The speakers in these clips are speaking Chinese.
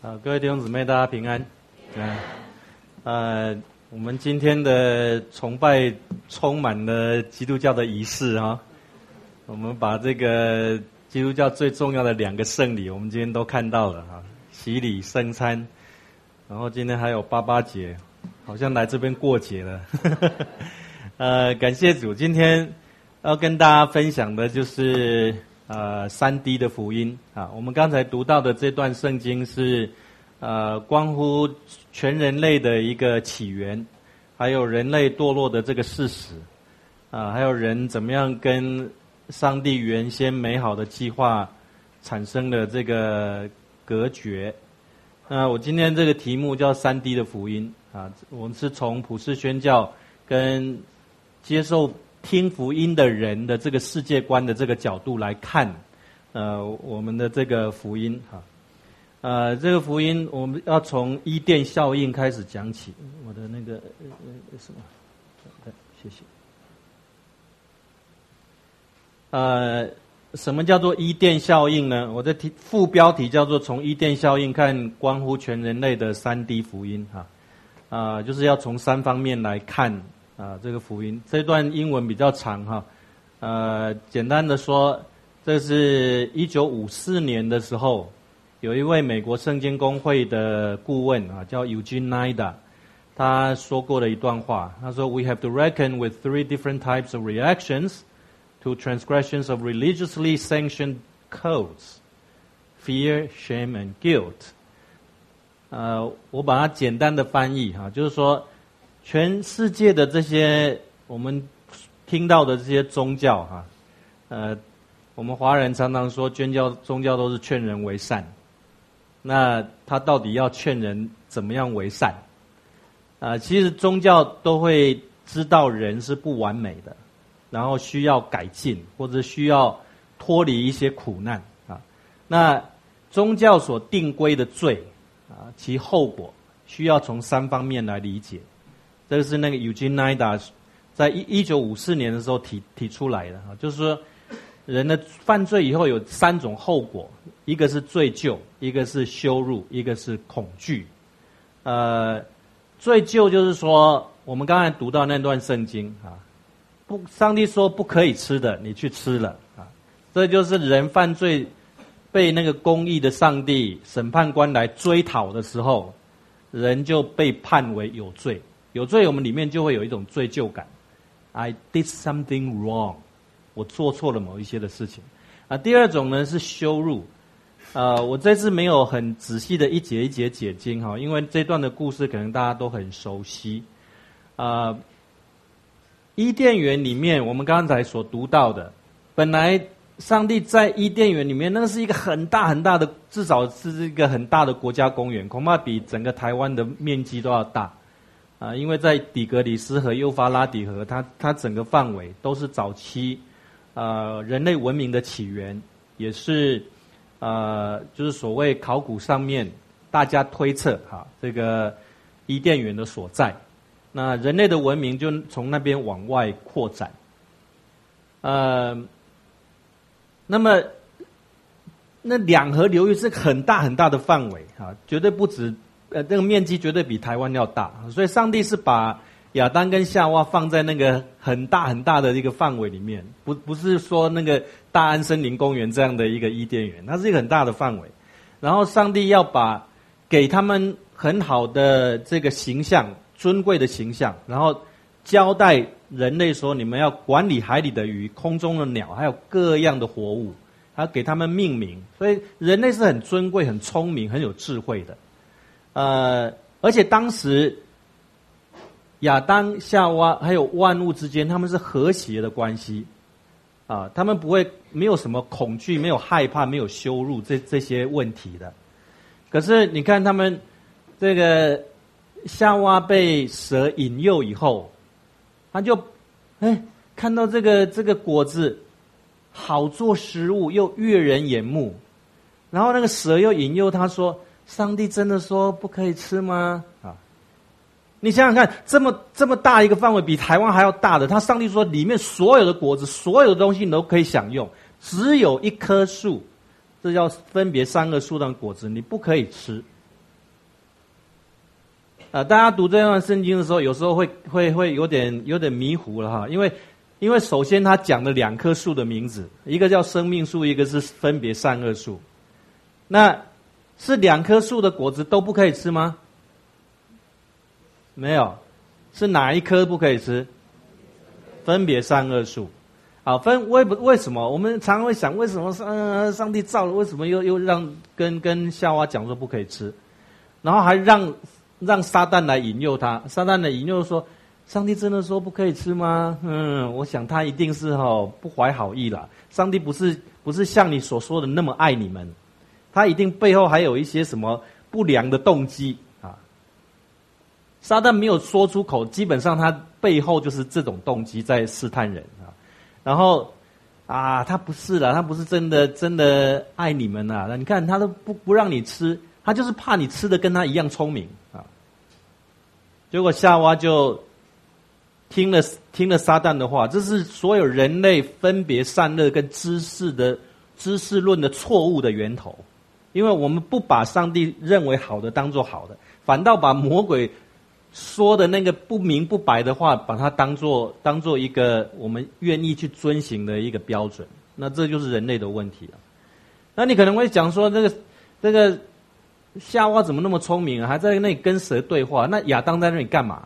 各位弟兄姊妹，大家平安。我们今天的崇拜充满了基督教的仪式啊。我们把这个基督教最重要的2个圣礼，我们今天都看到了啊，洗礼、圣餐，然后今天还有88节，好像来这边过节了。感谢主，今天要跟大家分享的就是3D 的福音啊。我们刚才读到的这段圣经是关乎全人类的一个起源，还有人类堕落的这个事实还有人怎么样跟上帝原先美好的计划产生了这个隔绝。我今天这个题目叫3D 的福音啊，我们是从普世宣教跟接受听福音的人的这个世界观的这个角度来看我们的这个福音这个福音我们要从伊甸效应开始讲起。我的那个什么，谢谢。什么叫做伊甸效应呢？我的副标题叫做从伊甸效应看关乎全人类的3D 福音就是要从3方面来看这个福音。这段英文比较长简单的说，这是1954年的时候，有一位美国圣经公会的顾问叫 Eugene Nida， 他说过的一段话，他说 We have to reckon with 3 different types of reactions to transgressions of religiously sanctioned codes: fear, shame, and guilt。我把它简单的翻译就是说，全世界的这些我们听到的这些宗教我们华人常常说宗教都是劝人为善，那他到底要劝人怎么样为善其实宗教都会知道人是不完美的，然后需要改进，或者需要脱离一些苦难那宗教所定规的罪其后果需要从3方面来理解。这个是那个 Eugene Nida 在1954年的时候提出来的就是说人的犯罪以后有3种后果，一个是罪疚，一个是羞辱，一个是恐惧。罪疚就是说我们刚才读到那段圣经上帝说不可以吃的，你去吃了这就是人犯罪被那个公义的上帝审判官来追讨的时候，人就被判为有罪。有罪，我们里面就会有一种罪疚感。I did something wrong， 我做错了某一些的事情第二种呢是羞辱。我这次没有很仔细的一节一节解经因为这段的故事可能大家都很熟悉。伊甸园里面我们刚才所读到的，本来上帝在伊甸园里面那是一个很大很大的，至少是一个很大的国家公园，恐怕比整个台湾的面积都要大因为在底格里斯河、幼发拉底河，它整个范围都是早期人类文明的起源，也是就是所谓考古上面大家推测这个伊甸园的所在。那人类的文明就从那边往外扩展。那么那2河流域是很大很大的范围绝对不止那个面积绝对比台湾要大，所以上帝是把亚当跟夏娃放在那个很大很大的一个范围里面，不是说那个大安森林公园这样的一个伊甸园，它是一个很大的范围。然后上帝要给他们很好的这个形象，尊贵的形象，然后交代人类说，你们要管理海里的鱼、空中的鸟，还有各样的活物，还要给他们命名。所以人类是很尊贵、很聪明、很有智慧的。而且当时亚当、夏娃还有万物之间，他们是和谐的关系他们没有什么恐惧、没有害怕、没有羞辱这些问题的。可是你看他们这个夏娃被蛇引诱以后，他就看到这个果子好做食物，又悦人眼目，然后那个蛇又引诱他说，上帝真的说不可以吃吗你想想看，这么大一个范围，比台湾还要大的，他上帝说里面所有的果子，所有的东西你都可以享用，只有一棵树，这叫分别3个树上的果子你不可以吃大家读这段圣经的时候，有时候会有点迷糊了哈，因为首先他讲了2棵树的名字，一个叫生命树，一个是分别善恶树。那是2棵树的果子都不可以吃吗？没有，是哪一棵不可以吃？分别善恶树。好，为什么？我们常常会想，为什么上帝造了，为什么又让跟夏娃讲说不可以吃，然后还让撒旦来引诱他？撒旦来引诱说，上帝真的说不可以吃吗？我想他一定是不怀好意啦。上帝不是像你所说的那么爱你们，他一定背后还有一些什么不良的动机啊。撒旦没有说出口，基本上他背后就是这种动机在试探人啊。然后他不是啦，他不是真的爱你们啊。你看他都不让你吃，他就是怕你吃的跟他一样聪明啊。结果夏娃就听了撒旦的话，这是所有人类分别善恶跟知识论的错误的源头。因为我们不把上帝认为好的当作好的，反倒把魔鬼说的那个不明不白的话，把它当作一个我们愿意去遵行的一个标准。那这就是人类的问题了。那你可能会讲说，这个夏娃怎么那么聪明啊，还在那里跟蛇对话？那亚当在那里干嘛？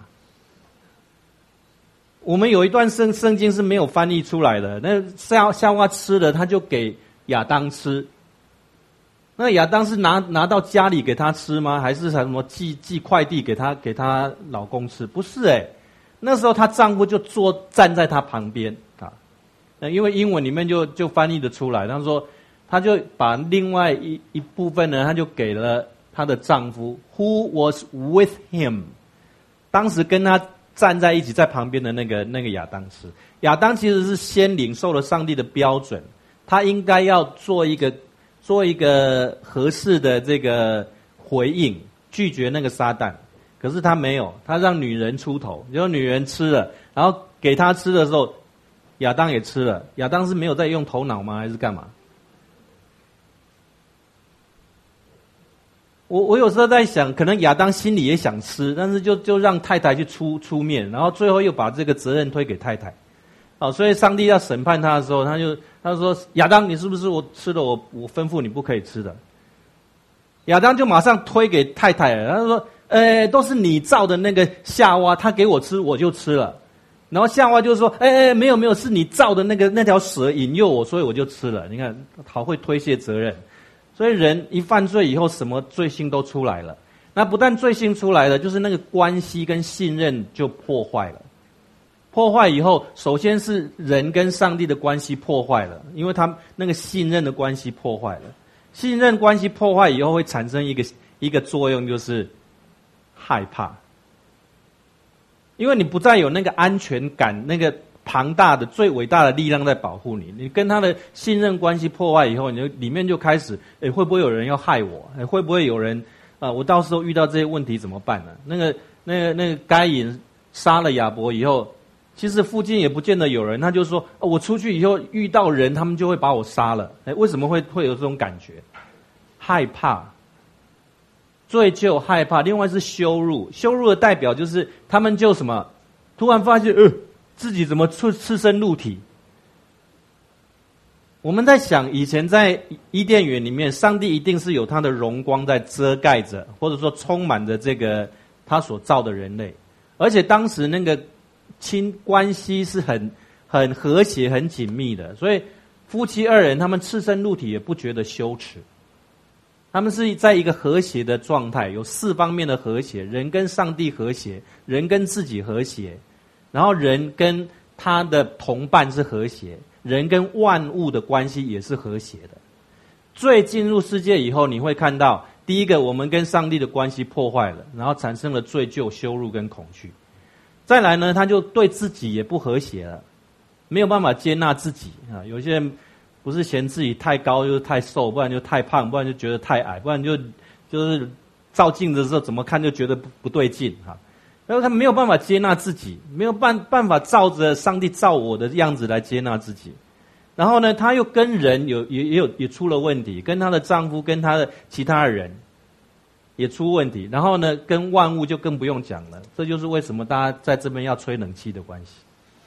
我们有一段圣经是没有翻译出来的。那夏娃吃了，他就给亚当吃。那亚当是拿到家里给他吃吗？还是什么寄快递给他老公吃？不是那时候她丈夫就站在她旁边啊。因为英文里面就翻译得出来，他说他就把另外一部分呢，他就给了她的丈夫 ，who was with him， 当时跟他站在一起在旁边的那个亚当吃。亚当其实是先领受了上帝的标准，他应该要做一个合适的这个回应，拒绝那个撒旦。可是他没有，他让女人出头，结果女人吃了，然后给他吃的时候，亚当也吃了。亚当是没有在用头脑吗？还是干嘛？我有时候在想，可能亚当心里也想吃，但是就让太太去出面，然后最后又把这个责任推给太太。所以上帝要审判他的时候，他说亚当，你是不是我吃了我吩咐你不可以吃的？亚当就马上推给太太了，他说都是你造的那个夏娃，他给我吃我就吃了。然后夏娃就说没有，是你造的那条蛇引诱我，所以我就吃了。你看好会推卸责任。所以人一犯罪以后，什么罪性都出来了。那不但罪性出来了，就是那个关系跟信任就破坏了。破坏以后，首先是人跟上帝的关系破坏了，因为他那个信任的关系破坏了。信任关系破坏以后，会产生一个作用，就是害怕。因为你不再有那个安全感，那个庞大的、最伟大的力量在保护你。你跟他的信任关系破坏以后，你就里面就开始，会不会有人要害我？会不会有人我到时候遇到这些问题怎么办呢？那个该隐杀了亚伯以后。其实附近也不见得有人，他就说我出去以后遇到人，他们就会把我杀了。为什么会有这种感觉？害怕、罪疚、害怕。另外是羞辱，羞辱的代表就是他们就什么，突然发现自己怎么赤身露体。我们在想，以前在伊甸园里面，上帝一定是有他的荣光在遮盖着，或者说充满着这个他所造的人类，而且当时那个关系是很和谐、很紧密的，所以夫妻二人他们赤身露体也不觉得羞耻，他们是在一个和谐的状态，有4方面的和谐：人跟上帝和谐，人跟自己和谐，然后人跟他的同伴是和谐，人跟万物的关系也是和谐的。罪进入世界以后，你会看到，第一个，我们跟上帝的关系破坏了，然后产生了罪疚、羞辱跟恐惧。再来呢，他就对自己也不和谐了，没有办法接纳自己啊。有些人不是嫌自己太高，就是太瘦，不然就太胖，不然就觉得太矮，不然就是照镜子的时候怎么看就觉得不对劲哈。然后他没有办法接纳自己，没有办法照着上帝造我的样子来接纳自己。然后呢，他又跟人也出了问题，跟她的丈夫，跟她的其他的人。 也出问题。然后呢，跟万物就更不用讲了。这就是为什么大家在这边要吹冷气的关系。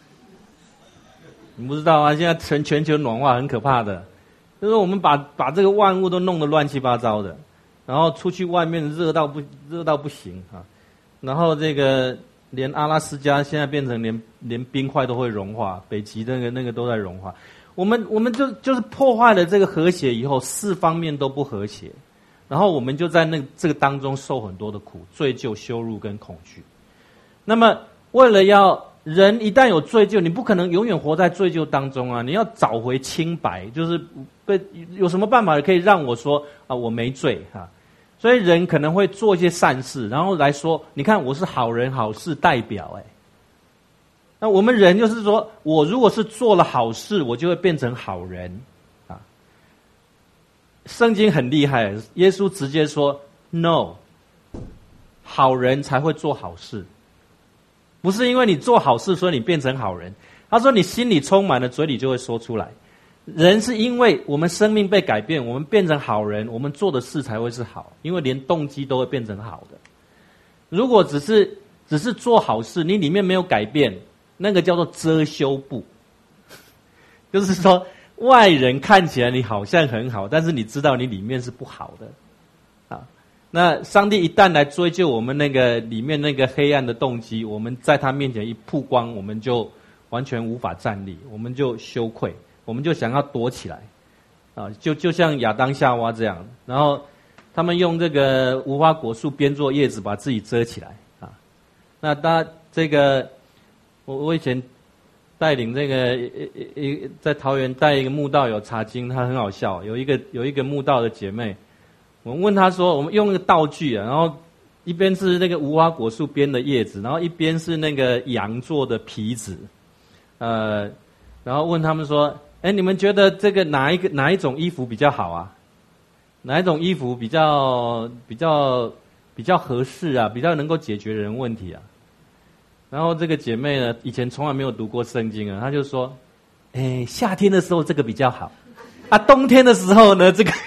你不知道啊？现在全球暖化很可怕的，就是我们把这个万物都弄得乱七八糟的，然后出去外面热到不行啊。然后这个连阿拉斯加现在变成连冰块都会融化，北极那个都在融化。我们就是破坏了这个和谐以后，四方面都不和谐，然后我们就在这个当中受很多的苦、罪疚、羞辱跟恐惧。那么为了要人一旦有罪疚，你不可能永远活在罪疚当中啊！你要找回清白，就是有什么办法可以让我说啊我没罪哈？所以人可能会做一些善事，然后来说，你看我是好人好事代表那我们人就是说，我如果是做了好事，我就会变成好人啊。圣经很厉害，耶稣直接说 ：“No， 好人才会做好事，不是因为你做好事所以你变成好人。”他说：“你心里充满了，嘴里就会说出来。”人是因为我们生命被改变，我们变成好人，我们做的事才会是好，因为连动机都会变成好的。如果只是做好事，你里面没有改变，那个叫做遮羞布，就是说外人看起来你好像很好，但是你知道你里面是不好的啊。那上帝一旦来追究我们那个里面那个黑暗的动机，我们在他面前一曝光，我们就完全无法站立，我们就羞愧，我们就想要躲起来啊，就像亚当夏娃这样，然后他们用这个无花果树编作叶子把自己遮起来啊。那这个我以前带领这个在桃园带一个慕道友查经，他很好笑，有一个慕道的姐妹，我们问她说，我们用那个道具啊，然后一边是那个无花果树编的叶子，然后一边是那个羊做的皮子，然后问他们说，你们觉得这个哪一种衣服比较好啊？哪一种衣服比较合适啊？比较能够解决人问题啊？然后这个姐妹呢，以前从来没有读过圣经啊，她就说，夏天的时候这个比较好，啊，冬天的时候呢这个，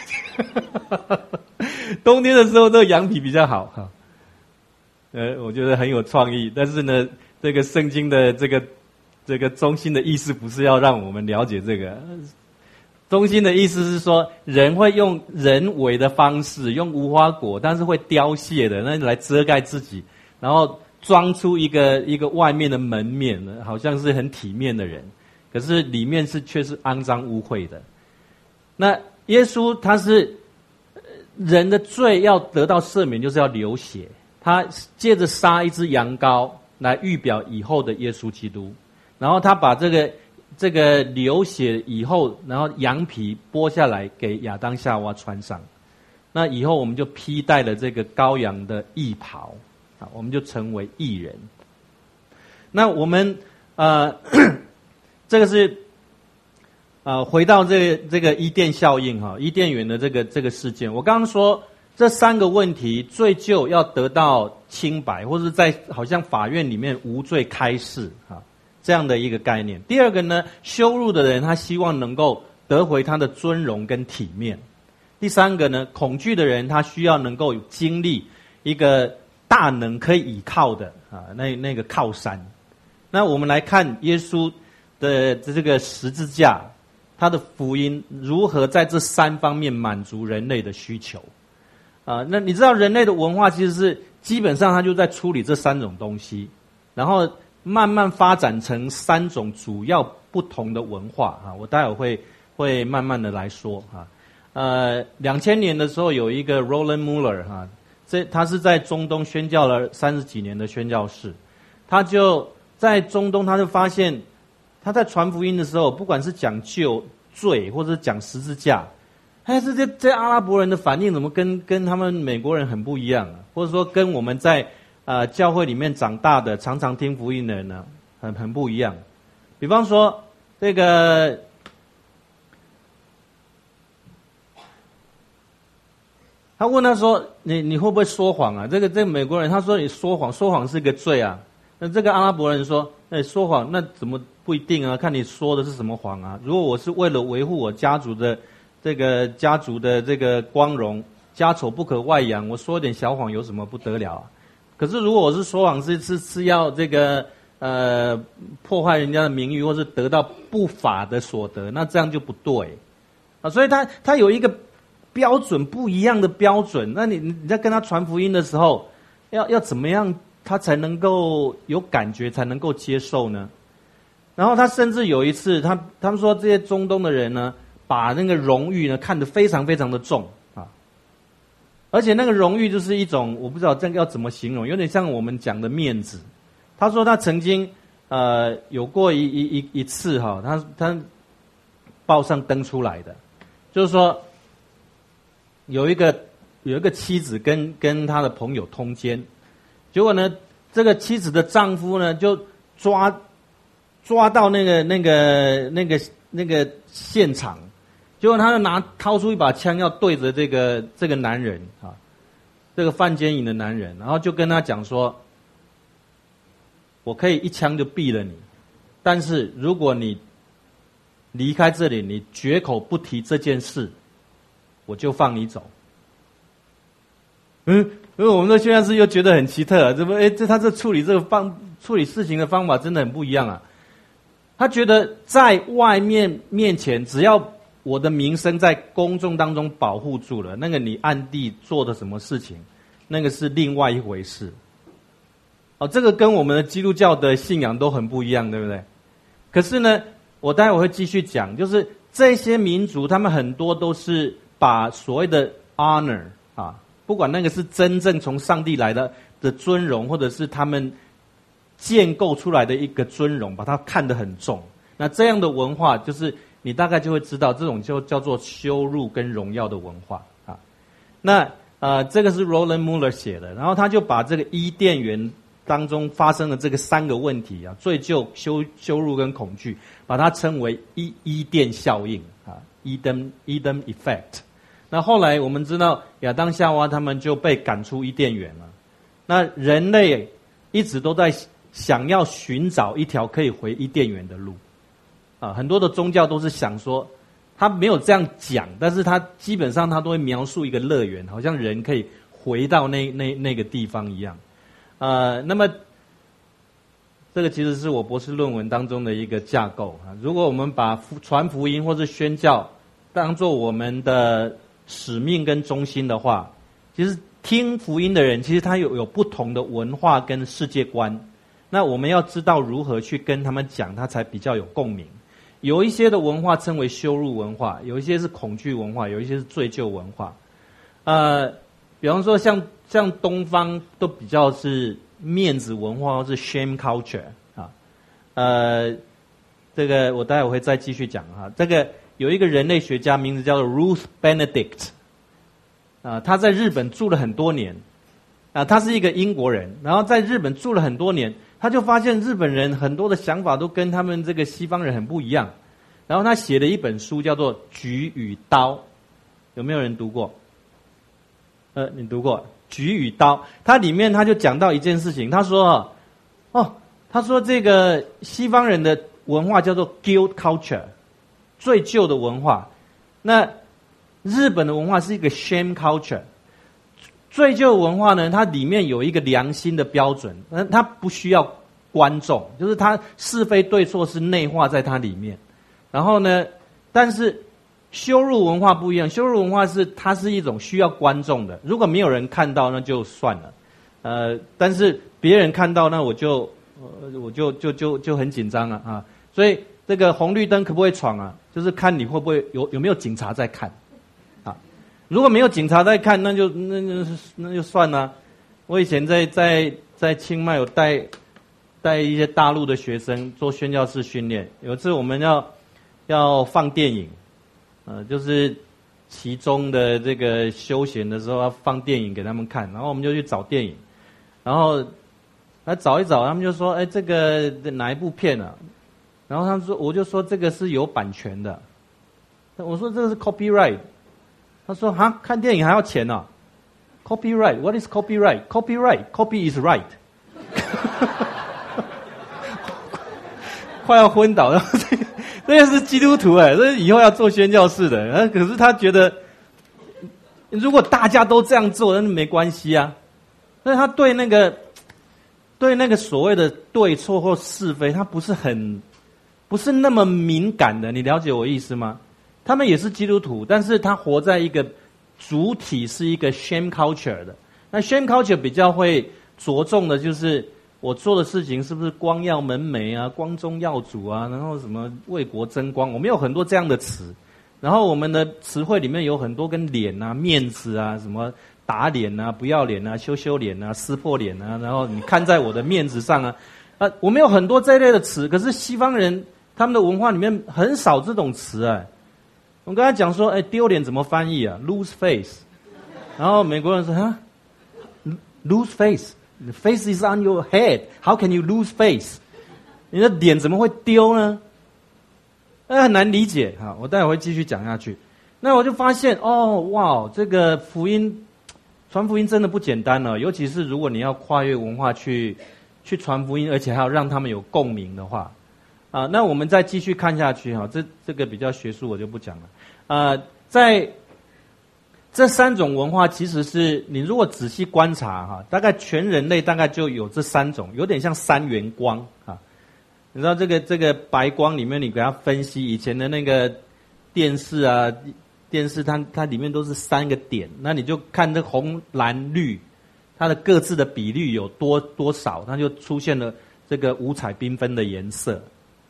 冬天的时候这个羊皮比较好哈。我觉得很有创意，但是呢，这个圣经的这个中心的意思不是要让我们了解这个，中心的意思是说，人会用人为的方式，用无花果，但是会凋谢的，那来遮盖自己，然后装出一个外面的门面，好像是很体面的人，可是里面却是肮脏污秽的。那耶稣他是人的罪要得到赦免，就是要流血，他借着杀一只羊羔来预表以后的耶稣基督，然后他把这个流血以后，然后羊皮剥下来给亚当夏娃穿上，那以后我们就披戴了这个羔羊的义袍。我们就成为义人。那我们这个是回到这个伊甸效应哈，伊甸园的这个事件。我刚刚说这三个问题，罪疚要得到清白，或是在好像法院里面无罪开释哈，这样的一个概念。第二个呢，羞辱的人他希望能够得回他的尊荣跟体面。第三个呢，恐惧的人他需要能够经历一个大能可以倚靠的那个靠山。那我们来看耶稣的这个十字架，他的福音如何在这三方面满足人类的需求那你知道人类的文化其实是基本上他就在处理这三种东西，然后慢慢发展成三种主要不同的文化我待会会慢慢的来说2000年的时候有一个 Roland Muller他是在中东宣教了30几年的宣教士，他就在中东，他就发现他在传福音的时候，不管是讲救罪或者是讲十字架，这阿拉伯人的反应怎么跟他们美国人很不一样或者说跟我们在教会里面长大的常常听福音的人呢很不一样。比方说这个他问他说你会不会说谎啊？这个美国人他说你说谎是个罪啊。那这个阿拉伯人说说谎那怎么不一定啊？看你说的是什么谎啊？如果我是为了维护我家族的这个光荣， 家丑不可外扬，我说点小谎有什么不得了啊？可是如果我是说谎是要这个破坏人家的名誉，或是得到不法的所得，那这样就不对啊。所以他有一个标准，不一样的标准。那你在跟他传福音的时候，要怎么样他才能够有感觉，才能够接受呢？然后他甚至有一次，他们说这些中东的人呢，把那个荣誉呢看得非常非常的重啊，而且那个荣誉就是一种，我不知道这个要怎么形容，有点像我们讲的面子。他说他曾经有过一次哈，他报上登出来的，就是说有一个妻子跟他的朋友通奸，结果呢，这个妻子的丈夫呢就抓到那个现场，结果他就掏出一把枪要对着这个男人啊，这个犯奸淫的男人，然后就跟他讲说，我可以一枪就毙了你，但是如果你离开这里，你绝口不提这件事，我就放你走。因为我们的宣教士又觉得很奇特啊，他这处理事情的方法真的很不一样啊。他觉得在外面前，只要我的名声在公众当中保护住了，那个你暗地做的什么事情，那个是另外一回事。这个跟我们的基督教的信仰都很不一样，对不对？可是呢，我待会会继续讲，就是这些民族，他们很多都是把所谓的 honor 啊，不管那个是真正从上帝来的尊荣，或者是他们建构出来的一个尊荣，把它看得很重。那这样的文化，就是你大概就会知道，这种就叫做羞辱跟荣耀的文化啊。那这个是 Roland Muller 写的，然后他就把这个伊甸园当中发生的这个3个问题啊，罪疚、羞辱跟恐惧，把它称为伊甸效应啊 ，Eden Effect。那后来我们知道亚当夏娃他们就被赶出伊甸园了。那人类一直都在想要寻找一条可以回伊甸园的路啊，很多的宗教都是想说，他没有这样讲，但是他基本上他都会描述一个乐园，好像人可以回到那个地方一样。那么这个其实是我博士论文当中的一个架构啊。如果我们把传福音或是宣教当作我们的使命跟中心的话，其实听福音的人其实他有不同的文化跟世界观，那我们要知道如何去跟他们讲，他才比较有共鸣。有一些的文化称为羞辱文化，有一些是恐惧文化，有一些是罪疚文化。比方说像东方都比较是面子文化，或是 shame culture 啊。这个我待会会再继续讲哈。这个有一个人类学家名字叫做 Ruth Benedict， 他在日本住了很多年，他是一个英国人，然后在日本住了很多年，他就发现日本人很多的想法都跟他们这个西方人很不一样，然后他写了一本书叫做《菊与刀》，有没有人读过？你读过《菊与刀》？它里面他就讲到一件事情，他说他说这个西方人的文化叫做 guilt culture， 罪疚的文化，那日本的文化是一个 shame culture。罪疚文化呢，它里面有一个良心的标准，它不需要观众，就是它是非对错是内化在它里面。然后呢，但是羞辱文化不一样，羞辱文化它是一种需要观众的，如果没有人看到那就算了，但是别人看到那我就很紧张了啊。所以这个红绿灯可不可以闯啊？就是看你会不会有没有警察在看。如果没有警察在看，那就算了。我以前在清迈有带一些大陆的学生做宣教士训练。有一次我们要放电影，就是其中的这个休闲的时候要放电影给他们看，然后我们就去找电影，然后来找一找，他们就说：“这个哪一部片啊？”然后他们说，我就说这个是有版权的。我说这个是 copyright。他说：“哈，看电影还要钱啊 ？Copyright? What is copyright? Copyright? Copy is right 。”快要昏倒了。这个是基督徒这以后要做宣教士的。可是他觉得如果大家都这样做，那没关系啊。但是他对那个所谓的对错或是非，他不是那么敏感的，你了解我意思吗？他们也是基督徒，但是他活在一个主体是一个 shame culture 的。那 shame culture 比较会着重的就是我做的事情是不是光耀门楣啊、光宗耀祖啊，然后什么为国争光，我们有很多这样的词。然后我们的词汇里面有很多跟脸啊、面子啊、什么打脸啊、不要脸啊、羞脸啊、撕破脸啊，然后你看在我的面子上啊，我们有很多这一类的词。可是西方人他们的文化里面很少这种词哎。我跟他讲说，丢脸怎么翻译啊 ？lose face。然后美国人说哈 ，lose face。The face is on your head. How can you lose face? 你的脸怎么会丢呢？很难理解。好，我待会会继续讲下去。那我就发现，哇，这个传福音真的不简单了。尤其是如果你要跨越文化去传福音，而且还要让他们有共鸣的话，那我们再继续看下去哈。这个比较学术，我就不讲了。在这3种文化，其实是你如果仔细观察哈，大概全人类大概就有这3种，有点像3元光啊。你知道这个白光里面，你给它分析以前的那个电视啊，它里面都是3个点，那你就看这红蓝绿，它的各自的比率有多少，它就出现了这个五彩缤纷的颜色。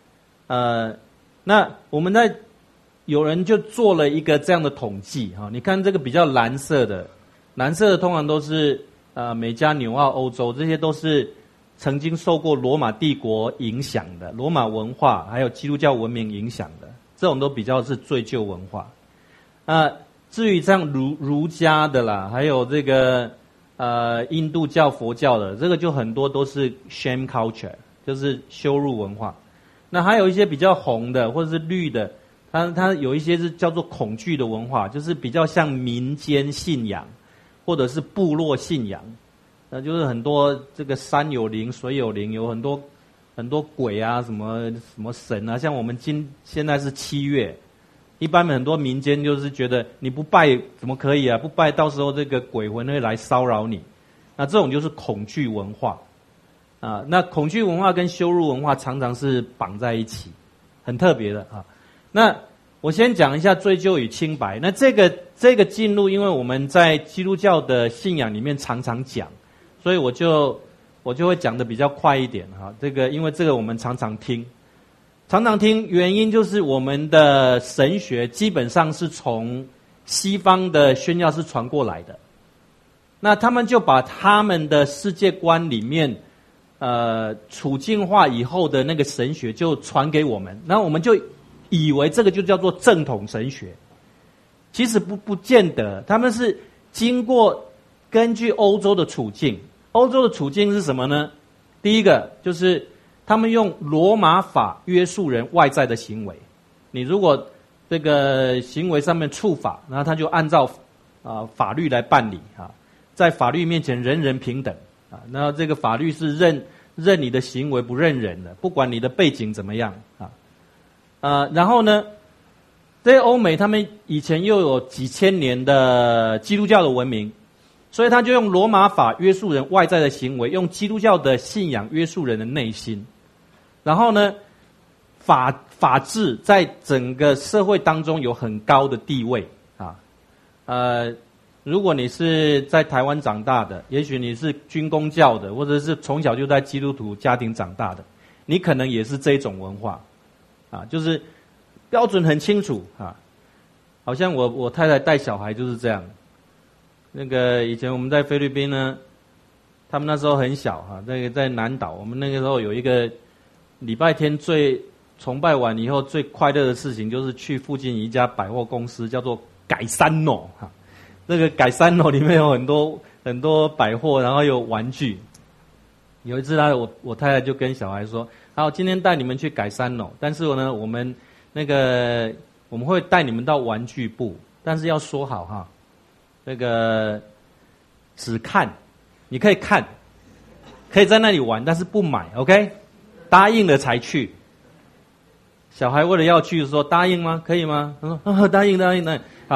那我们有人就做了一个这样的统计哈，你看这个比较蓝色的通常都是美加纽澳欧洲，这些都是曾经受过罗马帝国影响的，罗马文化还有基督教文明影响的，这种都比较是罪疚文化。至于这样儒家的啦，还有这个印度教、佛教的，这个就很多都是 shame culture， 就是羞辱文化。那还有一些比较红的或者是绿的，它有一些是叫做恐惧的文化，就是比较像民间信仰或者是部落信仰。就是很多这个山有灵水有灵，有很多鬼啊，什么神啊。像我们现在是7月，一般很多民间就是觉得你不拜怎么可以啊？不拜到时候这个鬼魂会来骚扰你。那这种就是恐惧文化啊。那恐惧文化跟羞辱文化常常是绑在一起，很特别的啊。那我先讲一下追究与清白。那这个进入，因为我们在基督教的信仰里面常常讲。所以我就会讲的比较快一点哈，因为这个我们常常听，原因就是我们的神学基本上是从西方的宣教士传过来的，那他们就把他们的世界观里面处境化以后的那个神学就传给我们，然后我们就以为这个就叫做正统神学，其实不见得，他们是经过根据欧洲的处境。欧洲的处境是什么呢？第一个就是他们用罗马法约束人外在的行为。你如果这个行为上面触法，然后他就按照法律来办理啊，在法律面前人人平等啊。那这个法律是认你的行为，不认人的，不管你的背景怎么样啊。然后呢，这些欧美他们以前又有几千年的基督教的文明。所以他就用罗马法约束人外在的行为，用基督教的信仰约束人的内心。然后呢，法治在整个社会当中有很高的地位啊。如果你是在台湾长大的，也许你是军公教的，或者是从小就在基督徒家庭长大的，你可能也是这种文化啊，就是标准很清楚啊。好像我太太带小孩就是这样。那个以前我们在菲律宾呢，他们那时候很小哈，在南岛，我们那个时候有一个礼拜天最崇拜完以后最快乐的事情，就是去附近一家百货公司，叫做改三诺哈。那个改三诺里面有很多百货，然后有玩具。有一次我太太就跟小孩说：“好，今天带你们去改三诺，但是呢，我们会带你们到玩具部，但是要说好哈。”那个只看，你可以看，可以在那里玩，但是不买 ，OK？ 答应了才去。小孩为了要去说答应吗？可以吗？他说答应。好，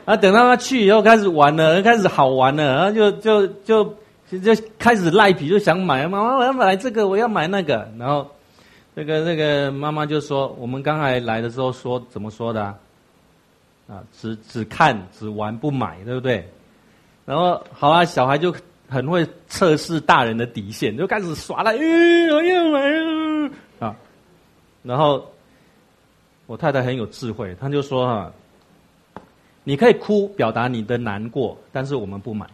啊，等到他去以后开始玩了，开始好玩了，然后就开始赖皮，就想买，妈妈我要买这个，我要买那个，然后那个妈妈就说，我们刚才来的时候说怎么说的啊？只看只玩不买，对不对？然后好啦，小孩就很会测试大人的底线，就开始耍赖，我要买啊！然后我太太很有智慧，她就说你可以哭表达你的难过，但是我们不买。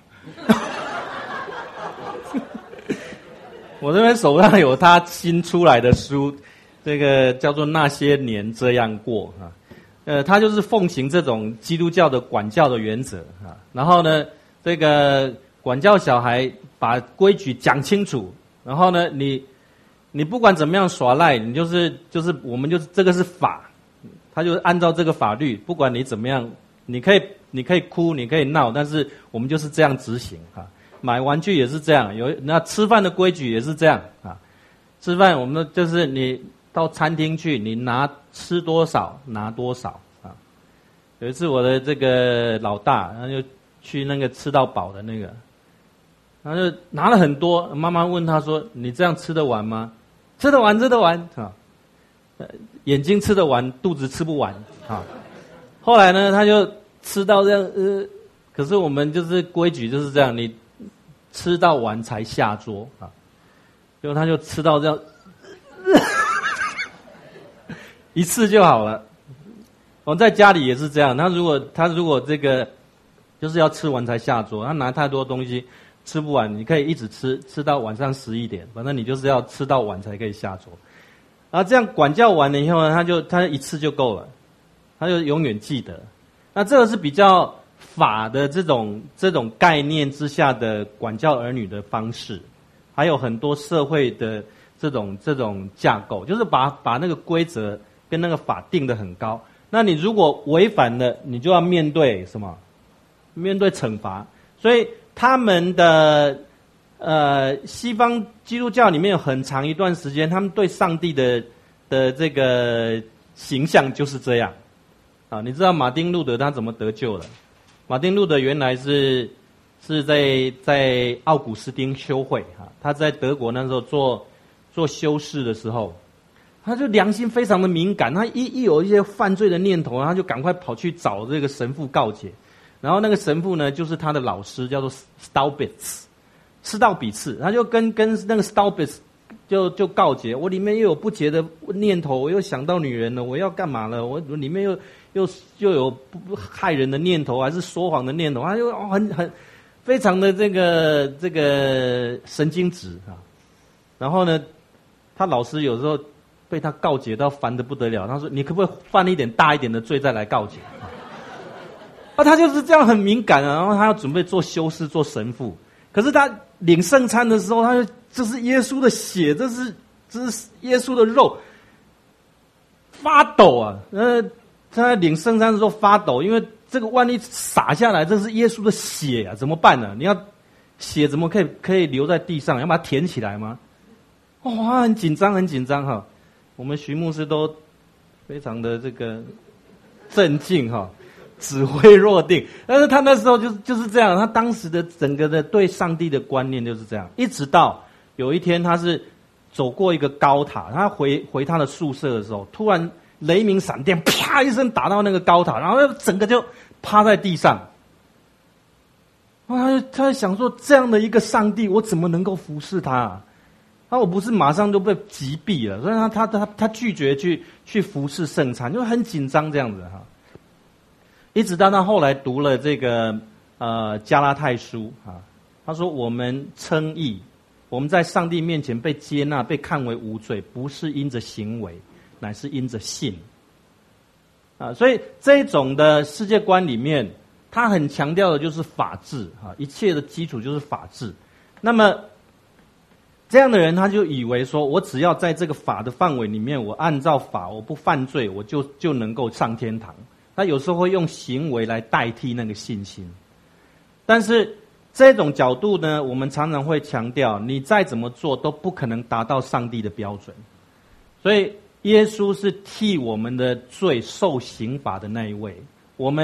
我这边手上有他新出来的书，这个叫做《那些年这样过》他就是奉行这种基督教的管教的原则然后呢，这个管教小孩，把规矩讲清楚，然后呢，你不管怎么样耍赖，你就是我们就是这个是法，他就按照这个法律，不管你怎么样，你可以哭，你可以闹，但是我们就是这样执行买玩具也是这样，那吃饭的规矩也是这样吃饭我们就是你到餐厅去，你吃多少拿多少有一次我的这个老大，他就去那个吃到饱的那个，然后就拿了很多，妈妈问他说：“你这样吃得完吗？”吃得完眼睛吃得完，肚子吃不完后来呢，他就吃到这样可是我们就是规矩就是这样，你吃到完才下桌结果他就吃到这样一次就好了。我在家里也是这样，他如果这个就是要吃完才下桌，他拿太多东西吃不完，你可以一直吃到晚上11点，反正你就是要吃到晚才可以下桌。然后这样管教完了以后呢，他一次就够了，他就永远记得。那这个是比较法的这种概念之下的管教儿女的方式，还有很多社会的这种架构，就是把那个规则跟那个法定得很高。那你如果违反了，你就要面对什么？面对惩罚。所以他们的西方基督教里面有很长一段时间，他们对上帝的这个形象就是这样你知道马丁路德他怎么得救了？马丁路德原来是在奥古斯丁修会他在德国那时候做修士的时候，他就良心非常的敏感，他一有一些犯罪的念头，他就赶快跑去找这个神父告解。然后那个神父呢，就是他的老师，叫做施道比次，他就跟那个施道比次就告解，我里面又有不洁的念头，我又想到女人了，我要干嘛了？我里面又有害人的念头，还是说谎的念头，他就很非常的这个神经质然后呢，他老师有时候被他告解到烦得不得了，他说：“你可不可以犯一点大一点的罪再来告解？”他就是这样很敏感然后他要准备做修士做神父，可是他领圣餐的时候，他就这是耶稣的血，这是耶稣的肉，发抖他在领圣餐的时候发抖，因为这个万一洒下来，这是耶稣的血怎么办呢？你要血怎么可以留在地上？要把它填起来吗？他很紧张我们徐牧师都非常的这个镇静指挥若定，但是他那时候就是这样，他当时的整个的对上帝的观念就是这样，一直到有一天他是走过一个高塔，他回他的宿舍的时候，突然雷鸣闪电啪一声打到那个高塔，然后整个就趴在地上。他在想说，这样的一个上帝，我怎么能够服侍他我不是马上就被击毙了，所以他拒绝去服侍圣餐，就很紧张这样子一直到他后来读了这个加拉太书他说我们称义，我们在上帝面前被接纳，被看为无罪，不是因着行为，乃是因着信所以这种的世界观里面，他很强调的就是法治一切的基础就是法治。那么这样的人，他就以为说，我只要在这个法的范围里面，我按照法，我不犯罪，我就能够上天堂。他有时候会用行为来代替那个信心，但是这种角度呢，我们常常会强调，你再怎么做都不可能达到上帝的标准。所以耶稣是替我们的罪受刑罚的那一位，我们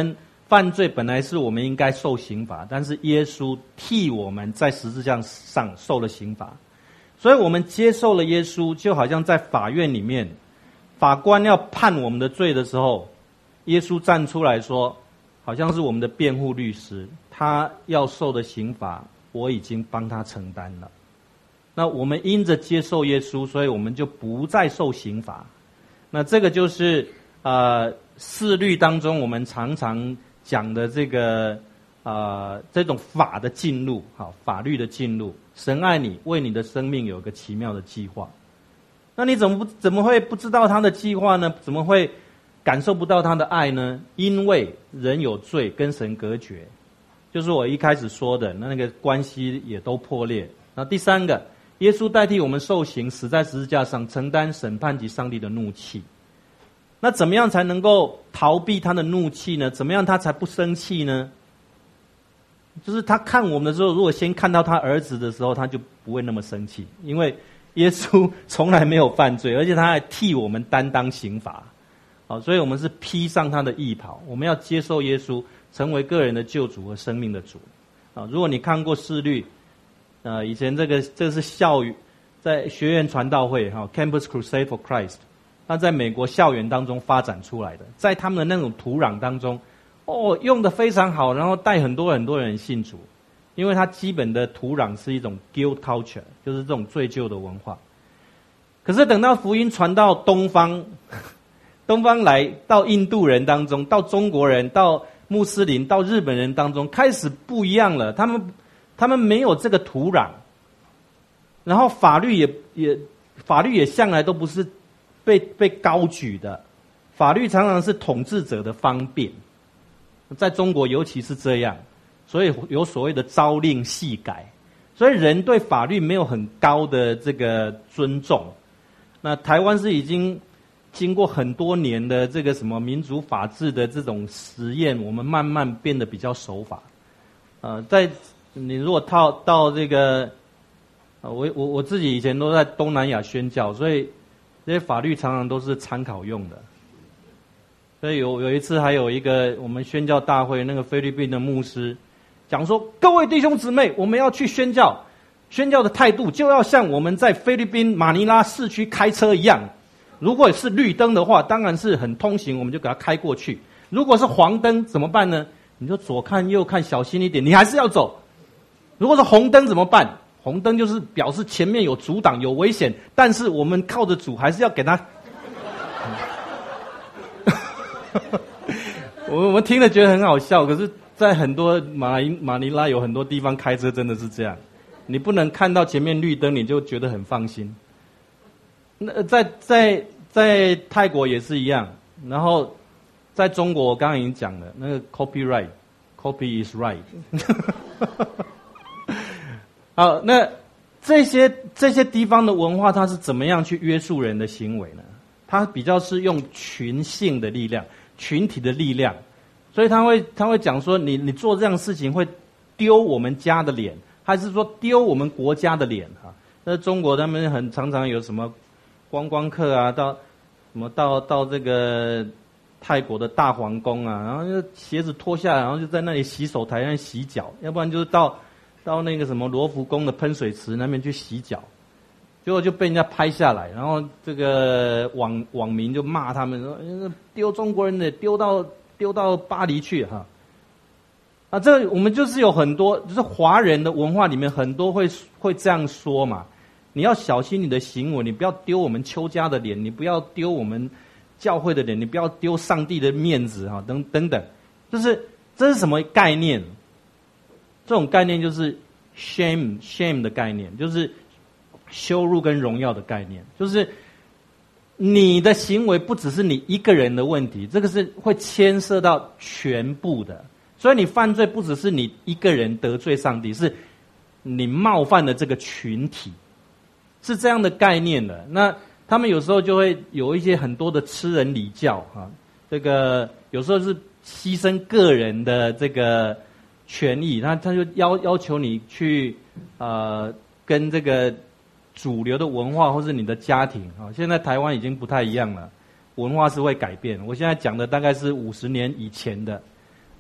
犯罪本来是我们应该受刑罚，但是耶稣替我们在十字架上受了刑罚，所以我们接受了耶稣，就好像在法院里面，法官要判我们的罪的时候，耶稣站出来说，好像是我们的辩护律师，他要受的刑罚，我已经帮他承担了。那我们因着接受耶稣，所以我们就不再受刑罚。那这个就是释律当中我们常常讲的这个这种法的进入，好，法律的进入。神爱你，为你的生命有个奇妙的计划。那你怎么会不知道他的计划呢？怎么会感受不到他的爱呢？因为人有罪，跟神隔绝，就是我一开始说的那个关系也都破裂。那第三个，耶稣代替我们受刑，死在十字架上，承担审判及上帝的怒气。那怎么样才能够逃避他的怒气呢？怎么样他才不生气呢？就是他看我们的时候，如果先看到他儿子的时候，他就不会那么生气，因为耶稣从来没有犯罪，而且他还替我们担当刑罚。好，所以我们是披上他的义袍，我们要接受耶稣，成为个人的救主和生命的主。如果你看过释律，以前这是在学院传道会，Campus Crusade for Christ， 它在美国校园当中发展出来的，在他们的那种土壤当中，用得非常好，然后带很多人信主，因为它基本的土壤是一种 guilt culture， 就是这种罪疚的文化。可是等到福音传到东方来，到印度人当中，到中国人，到穆斯林，到日本人当中，开始不一样了。他们没有这个土壤，然后法律也向来都不是被高举的，法律常常是统治者的方便，在中国尤其是这样，所以有所谓的朝令夕改，所以人对法律没有很高的这个尊重。那台湾是已经经过很多年的这个什么民主法治的这种实验，我们慢慢变得比较守法。你如果到这个，我自己以前都在东南亚宣教，所以这些法律常常都是参考用的。所以有一次还有一个我们宣教大会，那个菲律宾的牧师讲说，各位弟兄姊妹，我们要去宣教的态度就要像我们在菲律宾马尼拉市区开车一样，如果是绿灯的话，当然是很通行，我们就给它开过去。如果是黄灯怎么办呢？你就左看右看，小心一点，你还是要走。如果是红灯怎么办？红灯就是表示前面有阻挡有危险，但是我们靠着主还是要给他我们听了觉得很好笑，可是在很多马尼拉有很多地方开车真的是这样，你不能看到前面绿灯你就觉得很放心。那在泰国也是一样，然后在中国我刚刚已经讲了，那个 copy is right 好，那这些地方的文化它是怎么样去约束人的行为呢？它比较是用群性的力量，群体的力量，所以他会讲说，你做这样的事情会丢我们家的脸，还是说丢我们国家的脸啊？那中国他们很常常有什么观光客啊，到这个泰国的大皇宫啊，然后就鞋子脱下来，然后就在那里洗手台上洗脚，要不然就是到那个什么罗浮宫的喷水池那边去洗脚，结果就被人家拍下来，然后这个网民就骂他们说，丢中国人的丢到巴黎去哈。这我们就是有很多，就是华人的文化里面很多会这样说嘛，你要小心你的行为，你不要丢我们邱家的脸，你不要丢我们教会的脸，你不要丢上帝的面子哈，等等，就是这是什么概念？这种概念就是 shame 的概念，就是羞辱跟荣耀的概念，就是你的行为不只是你一个人的问题，这个是会牵涉到全部的，所以你犯罪不只是你一个人得罪上帝，是你冒犯了这个群体，是这样的概念的。那他们有时候就会有一些很多的吃人礼教啊，这个有时候是牺牲个人的这个权益，他就要求你去跟这个主流的文化或是你的家庭啊，现在台湾已经不太一样了，文化是会改变。我现在讲的大概是50年以前的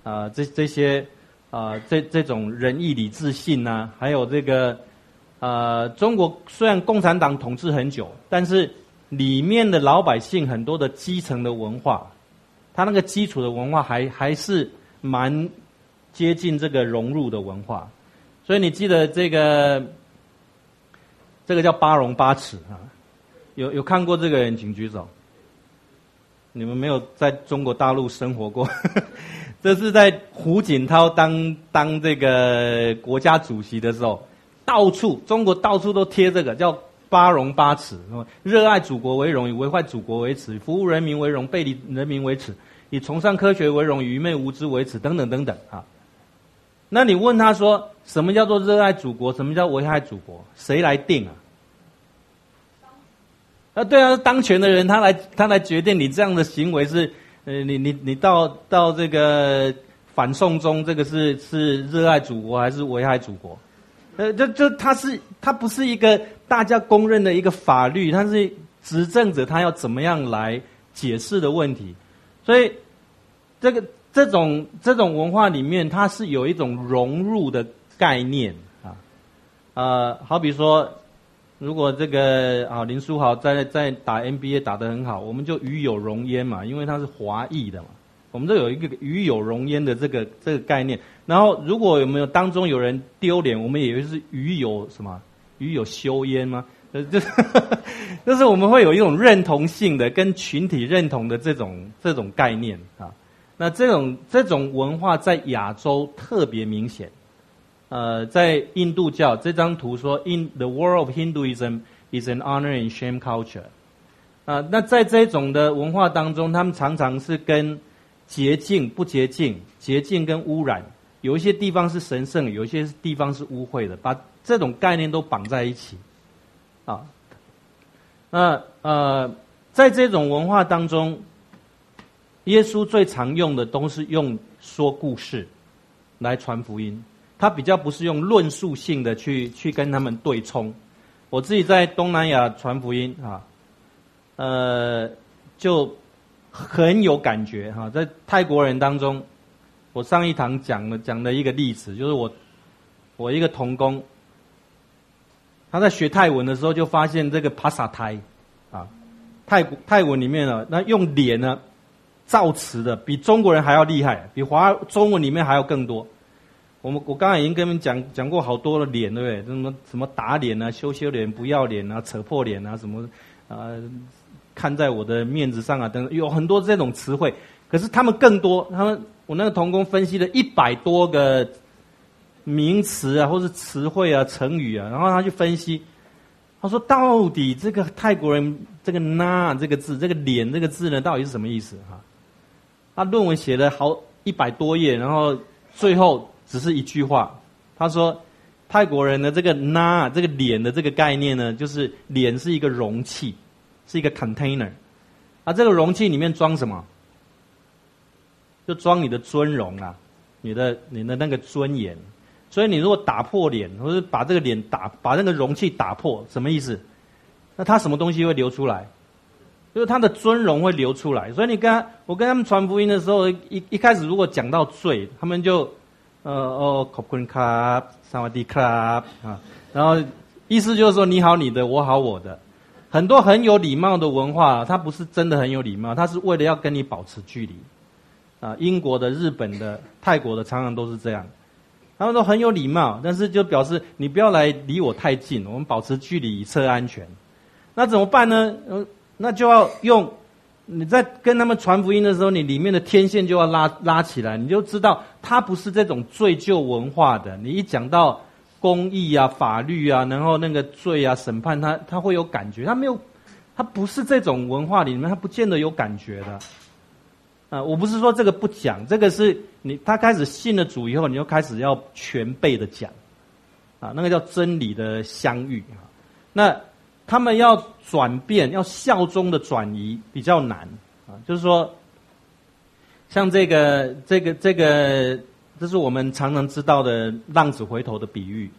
这些这种仁义礼智信啊，还有这个中国虽然共产党统治很久，但是里面的老百姓很多的基层的文化，他那个基础的文化还是蛮接近这个融入的文化。所以你记得这个叫八荣八耻啊，有看过这个人请举手。你们没有在中国大陆生活过这是在胡锦涛当这个国家主席的时候，中国到处都贴这个叫八荣八耻，热爱祖国为荣，以危害祖国为耻，服务人民为荣，背离人民为耻，以崇尚科学为荣，以愚昧无知为耻，等等等等啊。那你问他说什么叫做热爱祖国，什么叫危害祖国，谁来定啊？对啊，当权的人他来决定你这样的行为是你到这个反送中，这个是热爱祖国还是危害祖国？它不是一个大家公认的一个法律，它是执政者他要怎么样来解释的问题。所以这种文化里面，它是有一种融入的概念啊。好比说，如果这个林书豪在打 NBA 打得很好，我们就与有荣焉嘛，因为他是华裔的嘛，我们都有一个与有荣焉的这个概念。然后如果有没有当中有人丢脸，我们也是与有羞焉吗？就是我们会有一种认同性的跟群体认同的这种概念啊。那这种文化在亚洲特别明显。在印度教这张图说 ，In the world of Hinduism is an honor and shame culture。那在这种的文化当中，他们常常是跟洁净、不洁净、洁净跟污染，有一些地方是神圣，有一些地方是污秽的，把这种概念都绑在一起。在这种文化当中，耶稣最常用的都是用说故事来传福音。他比较不是用论述性的去跟他们对冲。我自己在东南亚传福音就很有感觉在泰国人当中，我上一堂讲的一个例子，就是我一个同工，他在学泰文的时候就发现这个帕萨泰泰文里面那用脸呢造词的比中国人还要厉害，比中文里面还要更多。我刚才已经跟你们讲过好多的脸，对不对？什么打脸啊、羞脸、不要脸啊、扯破脸啊，什么看在我的面子上啊等等，有很多这种词汇。可是他们更多，我那个同工分析了100多个名词啊，或是词汇啊、成语啊，然后他去分析，他说到底这个泰国人这个那这个字，这个脸这个字呢，到底是什么意思他论文写了好100多页，然后最后只是一句话，他说泰国人的这个那这个脸的这个概念呢，就是脸是一个容器，是一个 container， 这个容器里面装什么？就装你的尊荣啊，你的那个尊严。所以你如果打破脸，或者把这个脸把那个容器打破，什么意思？那他什么东西会流出来？就是他的尊荣会流出来。所以我跟他们传福音的时候，一开始如果讲到罪，他们就ขอบคุณครับสวัสดีครับ然后意思就是说你好你的，我好我的。很多很有礼貌的文化，它不是真的很有礼貌，它是为了要跟你保持距离。英国的、日本的、泰国的常常都是这样，他们都很有礼貌，但是就表示你不要来离我太近，我们保持距离以测安全。那怎么办呢？那就要用你在跟他们传福音的时候，你里面的天线就要拉起来，你就知道它不是这种罪疚文化的。你一讲到公义啊、法律啊，然后那个罪啊、审判，他会有感觉。他不是这种文化里面，他不见得有感觉的。我不是说这个不讲，这个是他开始信了主以后，你就开始要全备的讲，那个叫真理的相遇。那他们要转变，要效忠的转移比较难就是说，像这个，这是我们常常知道的浪子回头的比喻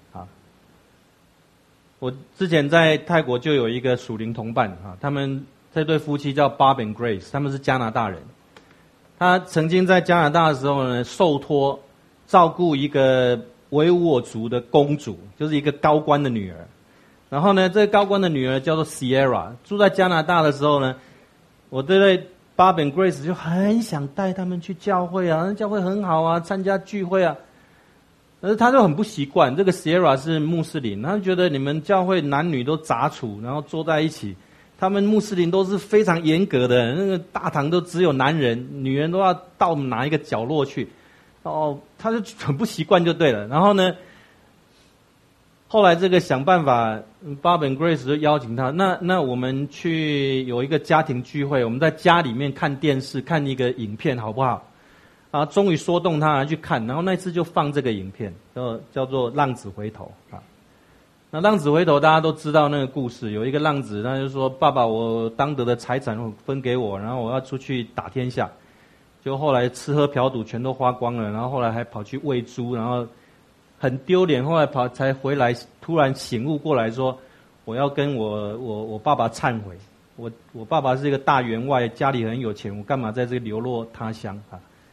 我之前在泰国就有一个属灵同伴他们这对夫妻叫 Bob and Grace， 他们是加拿大人。 他曾经在加拿大的时候呢，受托照顾一个维吾尔族的公主，就是一个高官的女儿。然后呢，这个高官的女儿叫做 Sierra， 住在加拿大的时候呢，我对Bob and Grace 就很想带他们去教会啊，那教会很好啊，参加聚会啊。但是他就很不习惯，这个 Sierra 是穆斯林，他觉得你们教会男女都杂处，然后坐在一起。他们穆斯林都是非常严格的，那个大堂都只有男人，女人都要到哪一个角落去。他就很不习惯就对了。然后呢，后来这个想办法 ，Bob and Grace 就邀请他，那我们去有一个家庭聚会，我们在家里面看电视，看一个影片好不好？啊，终于说动他去看，然后那次就放这个影片，叫做《浪子回头》啊。那浪子回头大家都知道那个故事，有一个浪子，他就说：“爸爸，我当得的财产分给我，然后我要出去打天下。”就后来吃喝嫖赌全都花光了，然后后来还跑去喂猪，然后很丢脸。后来才回来，突然醒悟过来说：“我要跟我爸爸忏悔。我爸爸是一个大员外，家里很有钱，我干嘛在这个流落他乡啊？”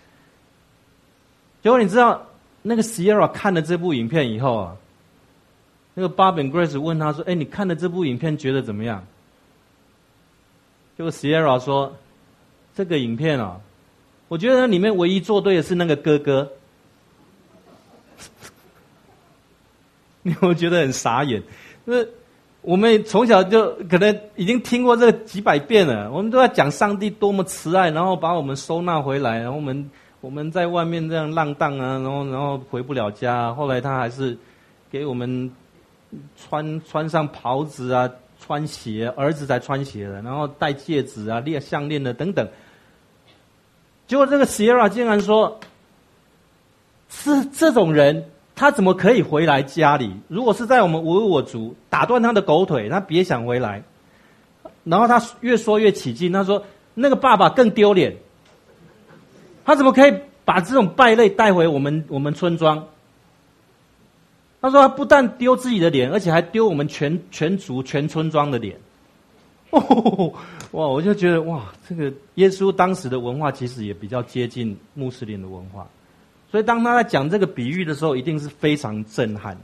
结果你知道，那个 Sierra 看了这部影片以后啊。那个 Bob and Grace 问他说：“你看了这部影片觉得怎么样？”结果 Sierra 说：“这个影片啊，我觉得里面唯一做对的是那个哥哥。”你有没有觉得很傻眼？就是我们从小就可能已经听过这个几百遍了，我们都在讲上帝多么慈爱，然后把我们收纳回来，然后我们在外面这样浪荡啊，然后回不了家，后来他还是给我们。穿上袍子啊，穿鞋，儿子才穿鞋的，然后戴戒指啊、项链的等等。结果这个 Sierra 竟然说，是这种人，他怎么可以回来家里？如果是在我们维吾尔族，打断他的狗腿，他别想回来。然后他越说越起劲，他说那个爸爸更丢脸，他怎么可以把这种败类带回我们村庄？他说他不但丢自己的脸，而且还丢我们全族全村庄的脸。哇！我就觉得哇，这个耶稣当时的文化其实也比较接近穆斯林的文化，所以当他在讲这个比喻的时候，一定是非常震撼。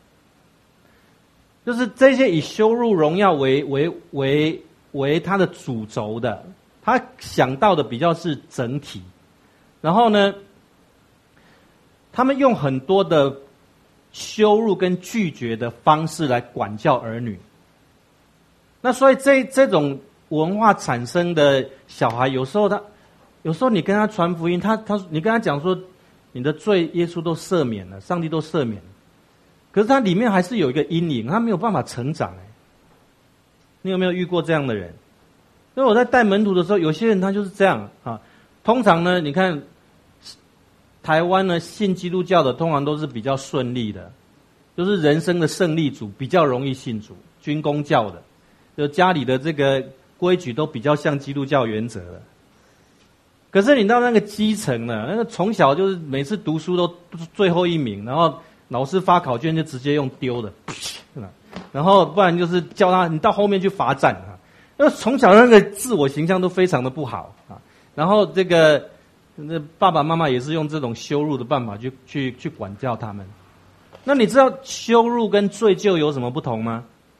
就是这些以羞辱荣耀为他的主轴的，他想到的比较是整体。然后呢，他们用很多的羞辱跟拒绝的方式来管教儿女。那所以这种文化产生的小孩，有时候你跟他传福音，你跟他讲说你的罪耶稣都赦免了，上帝都赦免了，可是他里面还是有一个阴影，他没有办法成长。你有没有遇过这样的人？因为我在带门徒的时候，有些人他就是这样啊。通常呢，你看台湾呢，信基督教的通常都是比较顺利的，就是人生的胜利组，比较容易信主。军公教的，就家里的这个规矩都比较像基督教原则的。可是你到那个基层呢，那个从小就是每次读书都最后一名，然后老师发考卷就直接用丢的，然后不然就是叫他你到后面去罚站啊。因为从小那个自我形象都非常的不好啊。然后那爸爸妈妈也是用这种羞辱的办法去管教他们。那你知道羞辱跟罪疚有什么不同吗？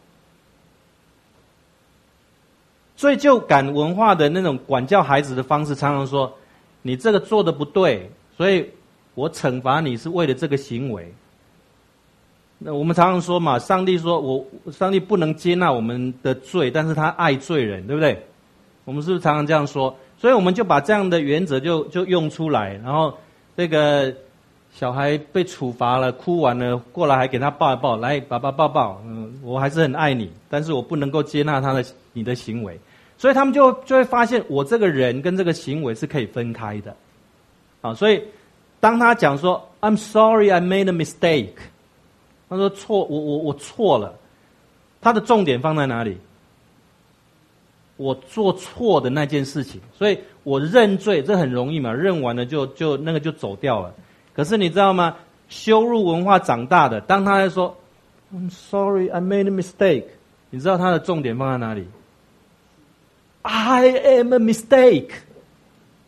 罪疚感文化的那种管教孩子的方式，常常说你这个做的不对，所以我惩罚你是为了这个行为。那我们常常说嘛，上帝不能接纳我们的罪，但是他爱罪人，对不对？我们是不是常常这样说？所以我们就把这样的原则就用出来，然后这个小孩被处罚了，哭完了，过来还给他抱一抱，来，爸爸抱抱，我还是很爱你，但是我不能够接纳你的行为，所以他们就会发现，我这个人跟这个行为是可以分开的，啊，所以当他讲说 "I'm sorry, I made a mistake"， 他说我错了，他的重点放在哪里？我做错的那件事情，所以我认罪，这很容易嘛，认完了就那个就走掉了。可是你知道吗？羞辱文化长大的，当他在说 "I'm sorry, I made a mistake"， 你知道他的重点放在哪里？ I am a mistake。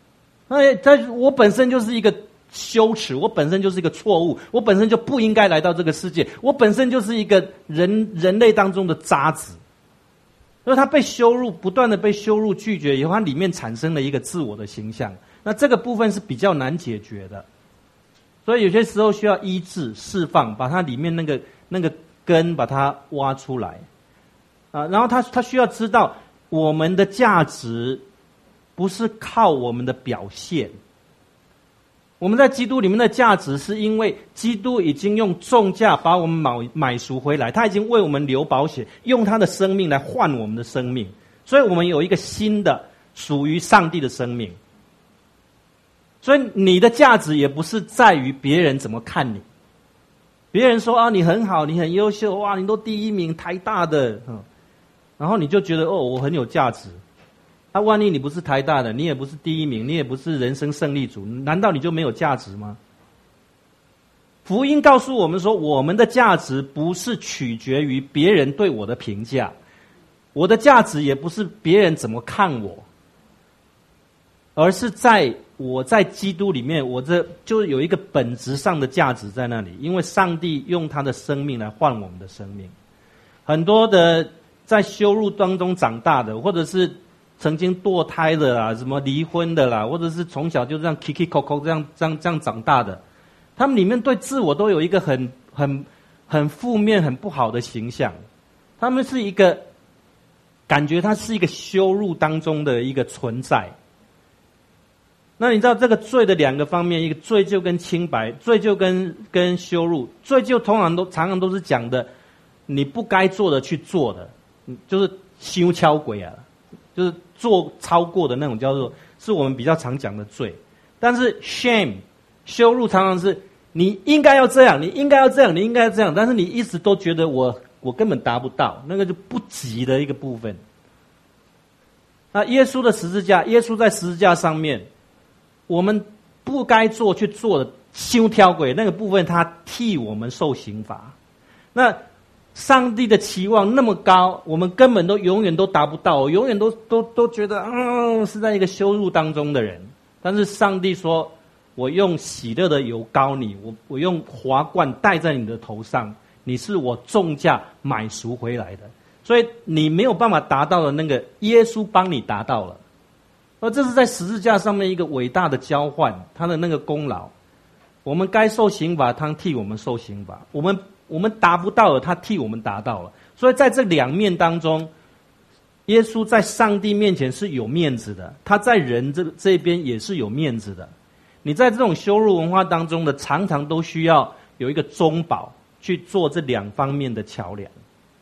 我本身就是一个羞耻，我本身就是一个错误，我本身就不应该来到这个世界，我本身就是一个人类当中的渣子。所以他被羞辱，不断的被羞辱拒绝以后，他里面产生了一个自我的形象。那这个部分是比较难解决的，所以有些时候需要医治、释放，把它里面那个根把它挖出来啊。然后他需要知道，我们的价值不是靠我们的表现。我们在基督里面的价值，是因为基督已经用重价把我们买赎回来，他已经为我们流宝血，用他的生命来换我们的生命，所以我们有一个新的属于上帝的生命。所以你的价值也不是在于别人怎么看你，别人说啊你很好，你很优秀，哇你都第一名台大的，然后你就觉得我很有价值。万一你不是台大的，你也不是第一名，你也不是人生胜利组，难道你就没有价值吗？福音告诉我们说，我们的价值不是取决于别人对我的评价，我的价值也不是别人怎么看我，而是我在基督里面，我这就有一个本质上的价值在那里，因为上帝用他的生命来换我们的生命。很多的在羞辱当中长大的，或者是曾经堕胎的啦，什么离婚的啦，或者是从小就这样 kiki koko 这样长大的，他们里面对自我都有一个很负面、很不好的形象。他们是一个感觉，他是一个羞辱当中的一个存在。那你知道这个罪的两个方面，一个罪疚跟清白，罪疚跟羞辱。罪疚常常都是讲的，你不该做的去做的，就是羞敲鬼啊。就是做超过的那种，叫做是我们比较常讲的罪。但是 shame 羞辱常常是你应该要这样，你应该要这样，你应该要这样，但是你一直都觉得我根本达不到，那个就不及的一个部分。那耶稣的十字架，耶稣在十字架上面，我们不该做去做的羞挑鬼那个部分，他替我们受刑罚。那上帝的期望那么高，我们根本都永远都达不到，永远都觉得是在一个羞辱当中的人。但是上帝说，我用喜乐的油膏你，我用华冠戴在你的头上，你是我重价买赎回来的，所以你没有办法达到的那个，耶稣帮你达到了。而这是在十字架上面一个伟大的交换，他的那个功劳。我们该受刑罚，他替我们受刑罚，我们达不到了，他替我们达到了。所以在这两面当中，耶稣在上帝面前是有面子的，他在人这边也是有面子的。你在这种羞辱文化当中的，常常都需要有一个中保去做这两方面的桥梁。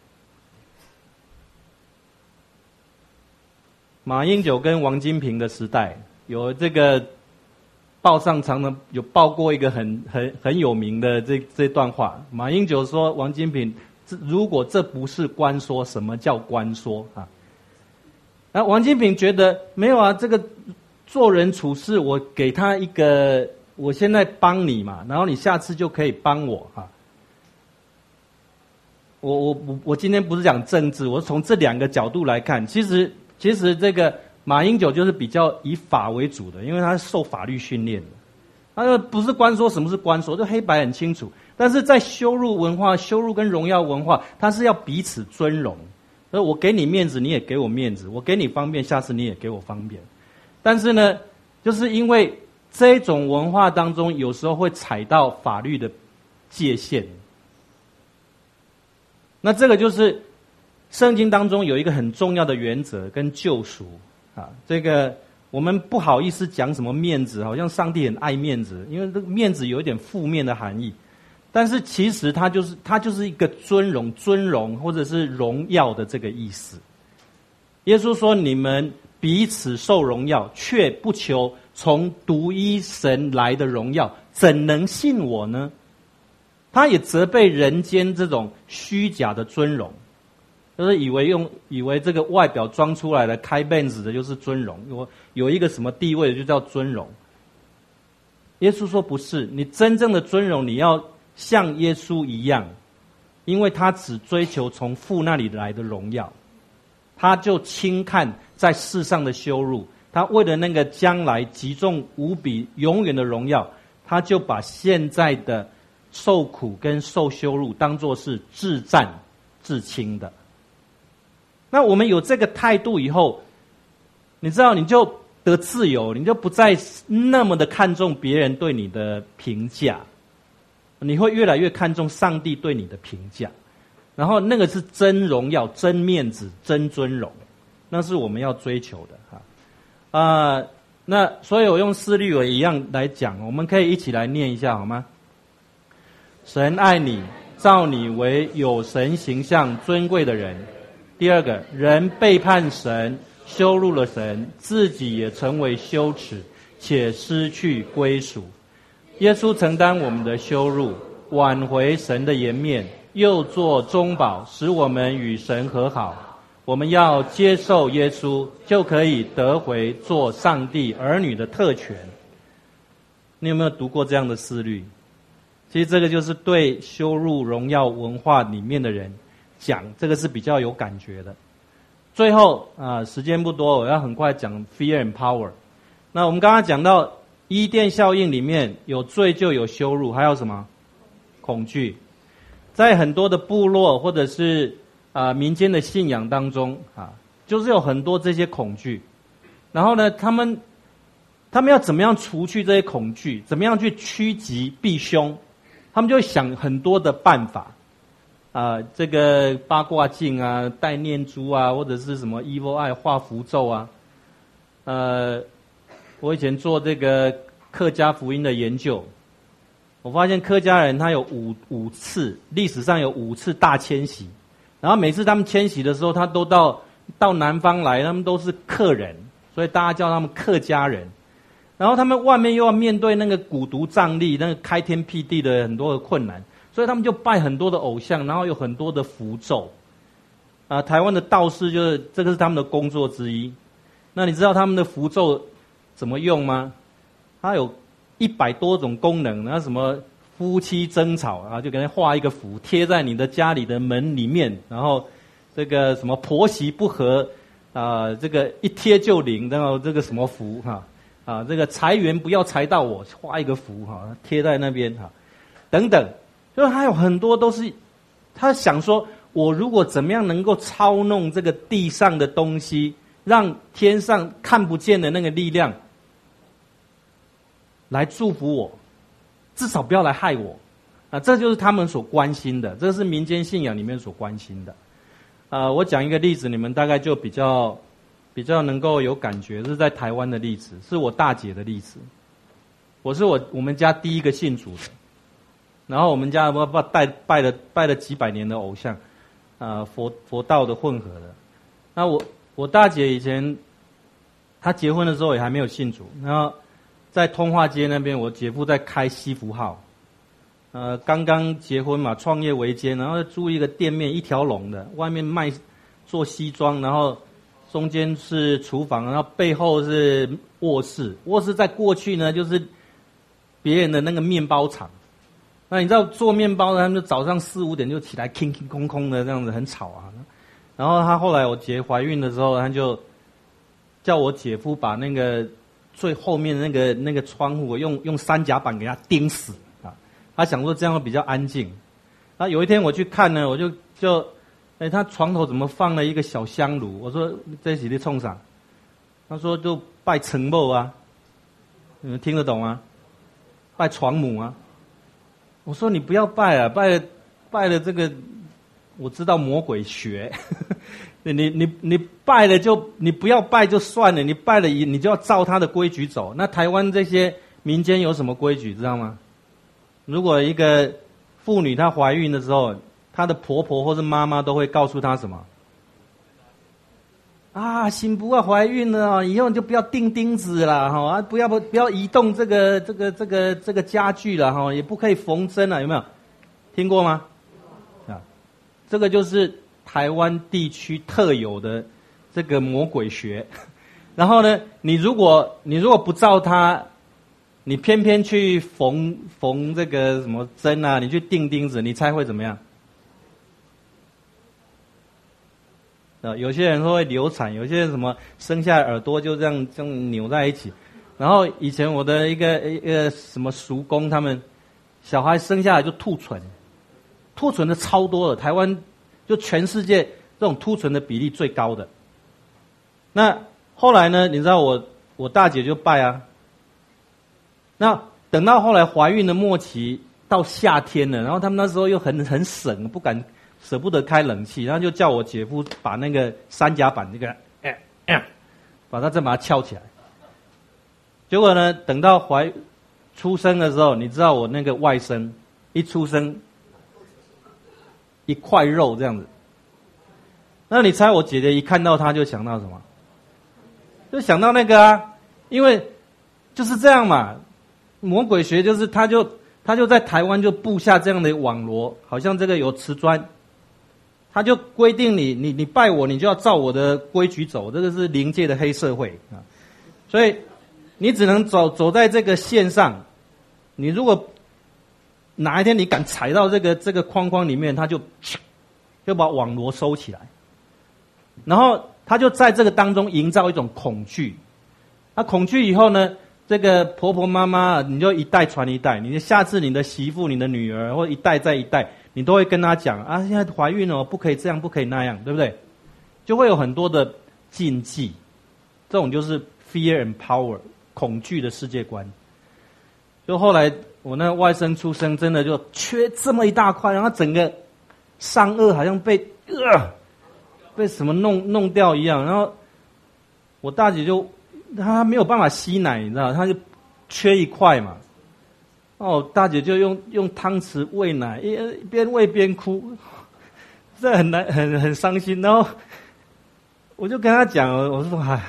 马英九跟王金平的时代，有这个报上常常有报过一个很有名的这段话。马英九说王金平，如果这不是官说，什么叫官说啊？然后王金平觉得没有啊，这个做人处事，我给他一个，我现在帮你嘛，然后你下次就可以帮我啊。我今天不是讲政治，我是从这两个角度来看，其实这个马英九就是比较以法为主的，因为他是受法律训练的。他说不是官说，什么是官说？这黑白很清楚。但是在羞辱文化、羞辱跟荣耀文化，它是要彼此尊荣。所以我给你面子，你也给我面子；我给你方便，下次你也给我方便。但是呢，就是因为这种文化当中，有时候会踩到法律的界限。那这个就是圣经当中有一个很重要的原则跟救赎啊，这个我们不好意思讲什么面子，好像上帝很爱面子，因为这个面子有一点负面的含义。但是其实它就是一个尊荣或者是荣耀的这个意思。耶稣说：“你们彼此受荣耀，却不求从独一神来的荣耀，怎能信我呢？”他也责备人间这种虚假的尊荣，就是以为这个外表装出来的开辫子的就是尊荣，有一个什么地位就叫尊荣。耶稣说不是，你真正的尊荣你要像耶稣一样，因为他只追求从父那里来的荣耀，他就轻看在世上的羞辱， 他为了那个将来极重无比永远的荣耀，他就把现在的受苦跟受羞辱当作是至赞至轻的。那我们有这个态度以后，你知道你就得自由，你就不再那么的看重别人对你的评价，你会越来越看重上帝对你的评价，然后那个是真荣耀、真面子、真尊荣，那是我们要追求的哈。那所以我用思律一样来讲，我们可以一起来念一下好吗？神爱你，造你为有神形象尊贵的人。第二个，人背叛神，羞辱了神，自己也成为羞耻，且失去归属。耶稣承担我们的羞辱，挽回神的颜面，又做中保，使我们与神和好。我们要接受耶稣，就可以得回做上帝儿女的特权。你有没有读过这样的思虑？其实这个就是对羞辱荣耀文化里面的人讲，这个是比较有感觉的。最后时间不多，我要很快讲 fear and power。那我们刚刚讲到伊甸效应里面有罪就有羞辱，还有什么？恐惧。在很多的部落或者是民间的信仰当中就是有很多这些恐惧。然后呢，他们要怎么样除去这些恐惧？怎么样去趋吉避凶？他们就会想很多的办法。这个八卦镜啊，戴念珠啊，或者是什么 evil eye 画符咒啊。我以前做这个客家福音的研究，我发现客家人他有五次，历史上有5次大迁徙，然后每次他们迁徙的时候，他都到南方来，他们都是客人，所以大家叫他们客家人。然后他们外面又要面对那个蛊毒瘴疠，那个开天辟地的很多的困难，所以他们就拜很多的偶像，然后有很多的符咒。台湾的道士就是这个是他们的工作之一。那你知道他们的符咒怎么用吗？它有100多种功能，然后什么夫妻争吵就给人画一个符贴在你的家里的门里面，然后这个什么婆媳不和这个一贴就灵，然后这个什么符这个财源不要财到我，画一个符贴在那边等等，就是还有很多都是他想说，我如果怎么样能够操弄这个地上的东西，让天上看不见的那个力量来祝福我，至少不要来害我这就是他们所关心的，这是民间信仰里面所关心的。我讲一个例子，你们大概就比较能够有感觉，是在台湾的例子，是我大姐的例子。我是我们家第一个信主的，然后我们家拜了几百年的偶像，佛道的混合的。那我大姐以前她结婚的时候也还没有信主，然后在通化街那边，我姐夫在开西服号，刚刚结婚嘛，创业维艰，然后租一个店面一条龙的，外面做西装，然后中间是厨房，然后背后是卧室。卧室在过去呢，就是别人的那个面包厂。那你知道做面包的，他们就早上4、5点就起来，空空空的这样子，很吵然后他后来我姐怀孕的时候，他就叫我姐夫把那个最后面的那个窗户用3甲板给他钉死他想说这样会比较安静。有一天我去看呢，我就他床头怎么放了一个小香炉？我说这是在冲啥？他说就拜陈某你们听得懂吗？拜床母我说你不要拜拜了这个我知道魔鬼学你拜了你不要拜就算了，你拜了你就要照他的规矩走。那台湾这些民间有什么规矩知道吗？如果一个妇女她怀孕的时候，她的婆婆或是妈妈都会告诉她什么？新妇怀孕了以后你就不要钉钉子了不要移动这个家具了也不可以缝针了，有没有听过吗？这个就是台湾地区特有的这个魔鬼学。然后呢，你如果不照它，你偏偏去缝这个什么针你去钉钉子，你猜会怎么样？ 有些人会流产，有些人什么生下来耳朵就这样扭在一起。然后以前我的一个什么叔公，他们小孩生下来就兔唇，兔唇的超多的，台湾就全世界这种兔唇的比例最高的。那后来呢，你知道我大姐就拜啊。那等到后来怀孕的末期到夏天了，然后他们那时候又很省，舍不得开冷气，然后就叫我姐夫把那个三甲板这个把它再把它翘起来。结果呢，等到出生的时候，你知道我那个外甥一出生一块肉这样子，那你猜我姐姐一看到他就想到什么？就想到那个啊，因为就是这样嘛，魔鬼学就是他就在台湾就布下这样的网罗，好像这个有瓷砖，他就规定你拜我，你就要照我的规矩走，这个是灵界的黑社会啊，所以你只能走在这个线上，你如果哪一天你敢踩到这个框框里面，他就把网罗收起来，然后他就在这个当中营造一种恐惧。那恐惧以后呢，这个婆婆妈妈你就一代传一代，你下次你的媳妇、你的女儿或一代再一代，你都会跟她讲啊，现在怀孕了，不可以这样，不可以那样，对不对？就会有很多的禁忌，这种就是 fear and power。恐惧的世界观。就后来我那外甥出生，真的就缺这么一大块，然后整个上颚好像被什么弄掉一样，然后我大姐就她没有办法吸奶，你知道，她就缺一块嘛。哦，大姐就用汤匙喂奶，一边喂边哭，这很难很伤心。然后我就跟她讲，我说哎。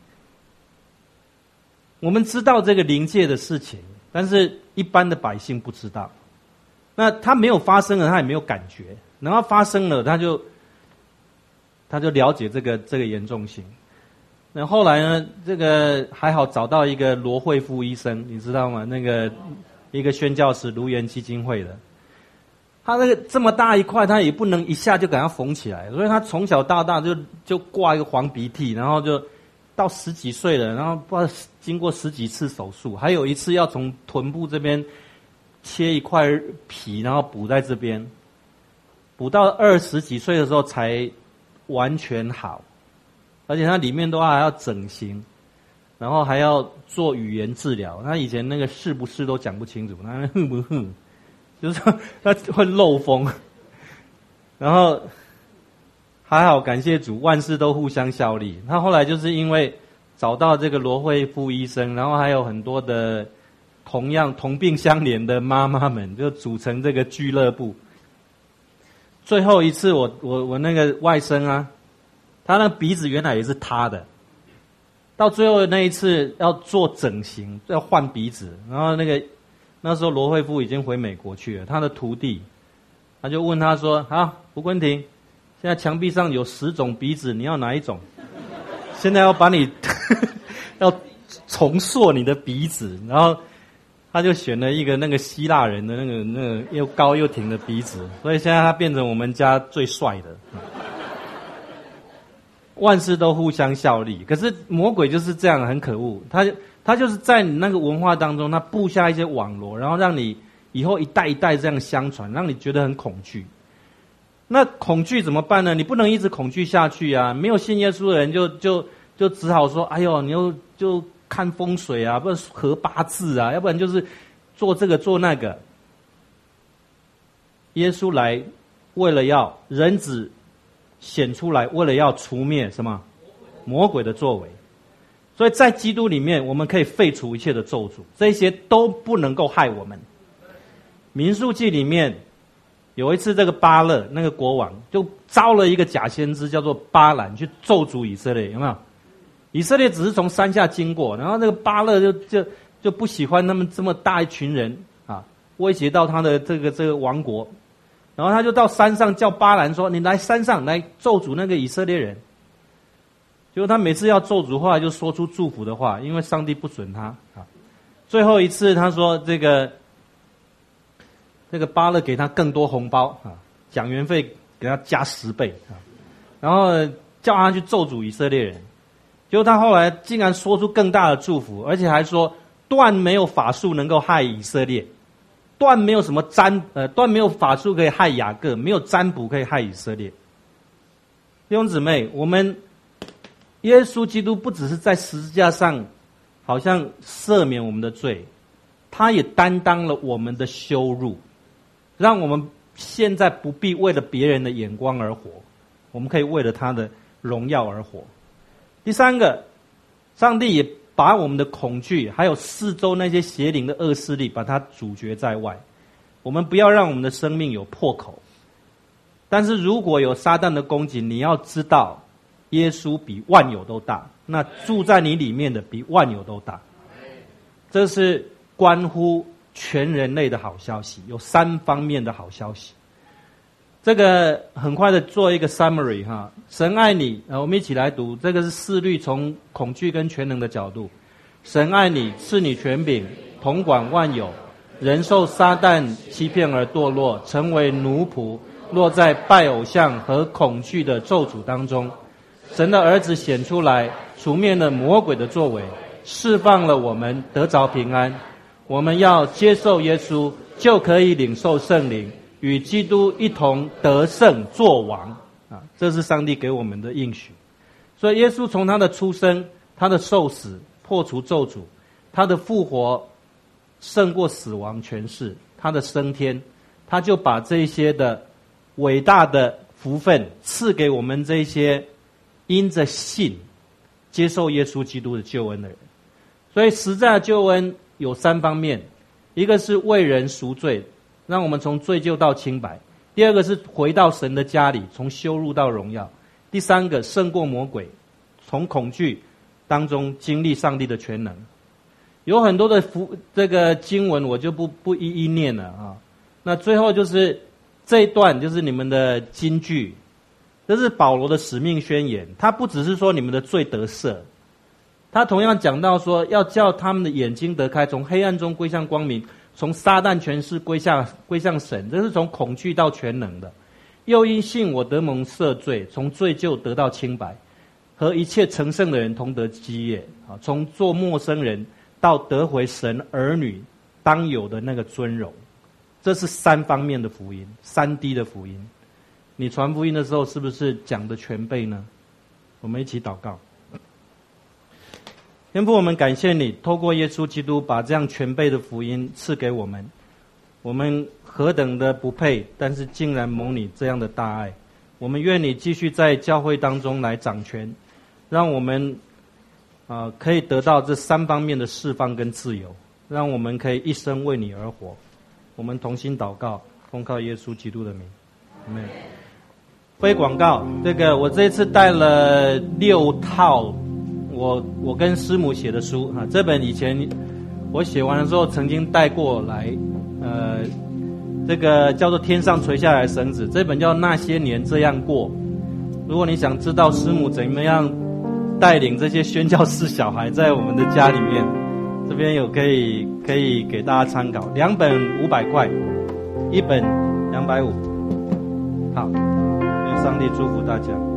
我们知道这个灵界的事情，但是一般的百姓不知道。那他没有发生了，他也没有感觉；然后发生了，他就了解这个严重性。那后来呢，这个还好找到一个罗惠夫医生，你知道吗？那个一个宣教士，卢园基金会的。他那个这么大一块，他也不能一下就给他缝起来，所以他从小到大就挂一个黄鼻涕，然后就到10几岁了，然后不知道经过10几次手术，还有一次要从臀部这边切一块皮，然后补在这边，补到20几岁的时候才完全好，而且他里面都还要整形，然后还要做语言治疗。他以前那个是不是都讲不清楚，他哼不哼，就是他会漏风，然后。还好，感谢主，万事都互相效力。他后来就是因为找到这个罗惠夫医生，然后还有很多的同样同病相怜的妈妈们，就组成这个俱乐部。最后一次我那个外甥啊，他那鼻子原来也是塌的，到最后那一次要做整形，要换鼻子，然后那时候罗惠夫已经回美国去了，他的徒弟他就问他说：“啊，胡坤廷。”现在墙壁上有10种鼻子，你要哪一种？现在要把你要重塑你的鼻子，然后他就选了一个那个希腊人的那个又高又挺的鼻子，所以现在他变成我们家最帅的。万事都互相效力，可是魔鬼就是这样，很可恶。他就是在你那个文化当中，他布下一些网罗，然后让你以后一代一代这样相传，让你觉得很恐惧。那恐惧怎么办呢？你不能一直恐惧下去啊！没有信耶稣的人就只好说：“哎呦，你就看风水啊，不然合八字啊，要不然就是做这个做那个。”耶稣来，为了要人子显出来，为了要除灭什么魔鬼的作为。所以在基督里面，我们可以废除一切的咒诅，这些都不能够害我们。民数记里面。有一次，这个巴勒那个国王就招了一个假先知，叫做巴兰，去咒诅以色列，有没有？以色列只是从山下经过，然后那个巴勒就不喜欢他们这么大一群人啊，威胁到他的这个王国，然后他就到山上叫巴兰说：“你来山上来咒诅那个以色列人。”结果他每次要咒诅话，就说出祝福的话，因为上帝不准他啊。最后一次，他说这个巴勒给他更多红包啊，讲员费给他加10倍啊，然后叫他去咒诅以色列人。结果他后来竟然说出更大的祝福，而且还说断没有法术能够害以色列，断没有什么断没有法术可以害雅各，没有占卜可以害以色列。弟兄姊妹，我们耶稣基督不只是在十字架上好像赦免我们的罪，他也担当了我们的羞辱，让我们现在不必为了别人的眼光而活，我们可以为了他的荣耀而活。第三个，上帝也把我们的恐惧还有四周那些邪灵的恶势力把它阻绝在外，我们不要让我们的生命有破口。但是如果有撒旦的攻击，你要知道耶稣比万有都大，那住在你里面的比万有都大。这是关乎全人类的好消息，有3方面的好消息。这个很快的做一个 summary 哈，神爱你，我们一起来读，这个是四律从恐惧跟全能的角度。神爱你，赐你权柄，统管万有，人受撒旦欺骗而堕落，成为奴仆，落在拜偶像和恐惧的咒诅当中。神的儿子显出来，除灭了魔鬼的作为，释放了我们，得着平安。我们要接受耶稣，就可以领受圣灵，与基督一同得胜作王。这是上帝给我们的应许。所以耶稣从他的出生，他的受死破除咒诅，他的复活胜过死亡权势，他的升天，他就把这些的伟大的福分赐给我们这些因着信接受耶稣基督的救恩的人。所以实在的救恩有3方面，一个是为人赎罪，让我们从罪疚到清白；第二个是回到神的家里，从羞辱到荣耀；第三个胜过魔鬼，从恐惧当中经历上帝的全能。有很多的这个经文我就不一一念了啊。那最后就是这一段，就是你们的金句，这是保罗的使命宣言。他不只是说你们的罪得赦，他同样讲到说要叫他们的眼睛得开，从黑暗中归向光明，从撒旦权势归向神，这是从恐惧到全能的。又因信我得蒙赦罪，从罪疚得到清白，和一切成圣的人同得基业，从做陌生人到得回神儿女当有的那个尊荣。这是3方面的福音，3D 的福音。你传福音的时候是不是讲的全备呢？我们一起祷告。天父，我们感谢你透过耶稣基督把这样全备的福音赐给我们，我们何等的不配，但是竟然蒙你这样的大爱。我们愿你继续在教会当中来掌权，让我们可以得到这3方面的释放跟自由，让我们可以一生为你而活。我们同心祷告，奉靠耶稣基督的名，阿们。非广告，这个我这一次带了6套我跟师母写的书啊，这本以前我写完的时候曾经带过来，这个叫做天上垂下来的绳子，这本叫那些年这样过。如果你想知道师母怎么样带领这些宣教士小孩在我们的家里面，这边有可以给大家参考，2本500块，1本250。好，愿上帝祝福大家。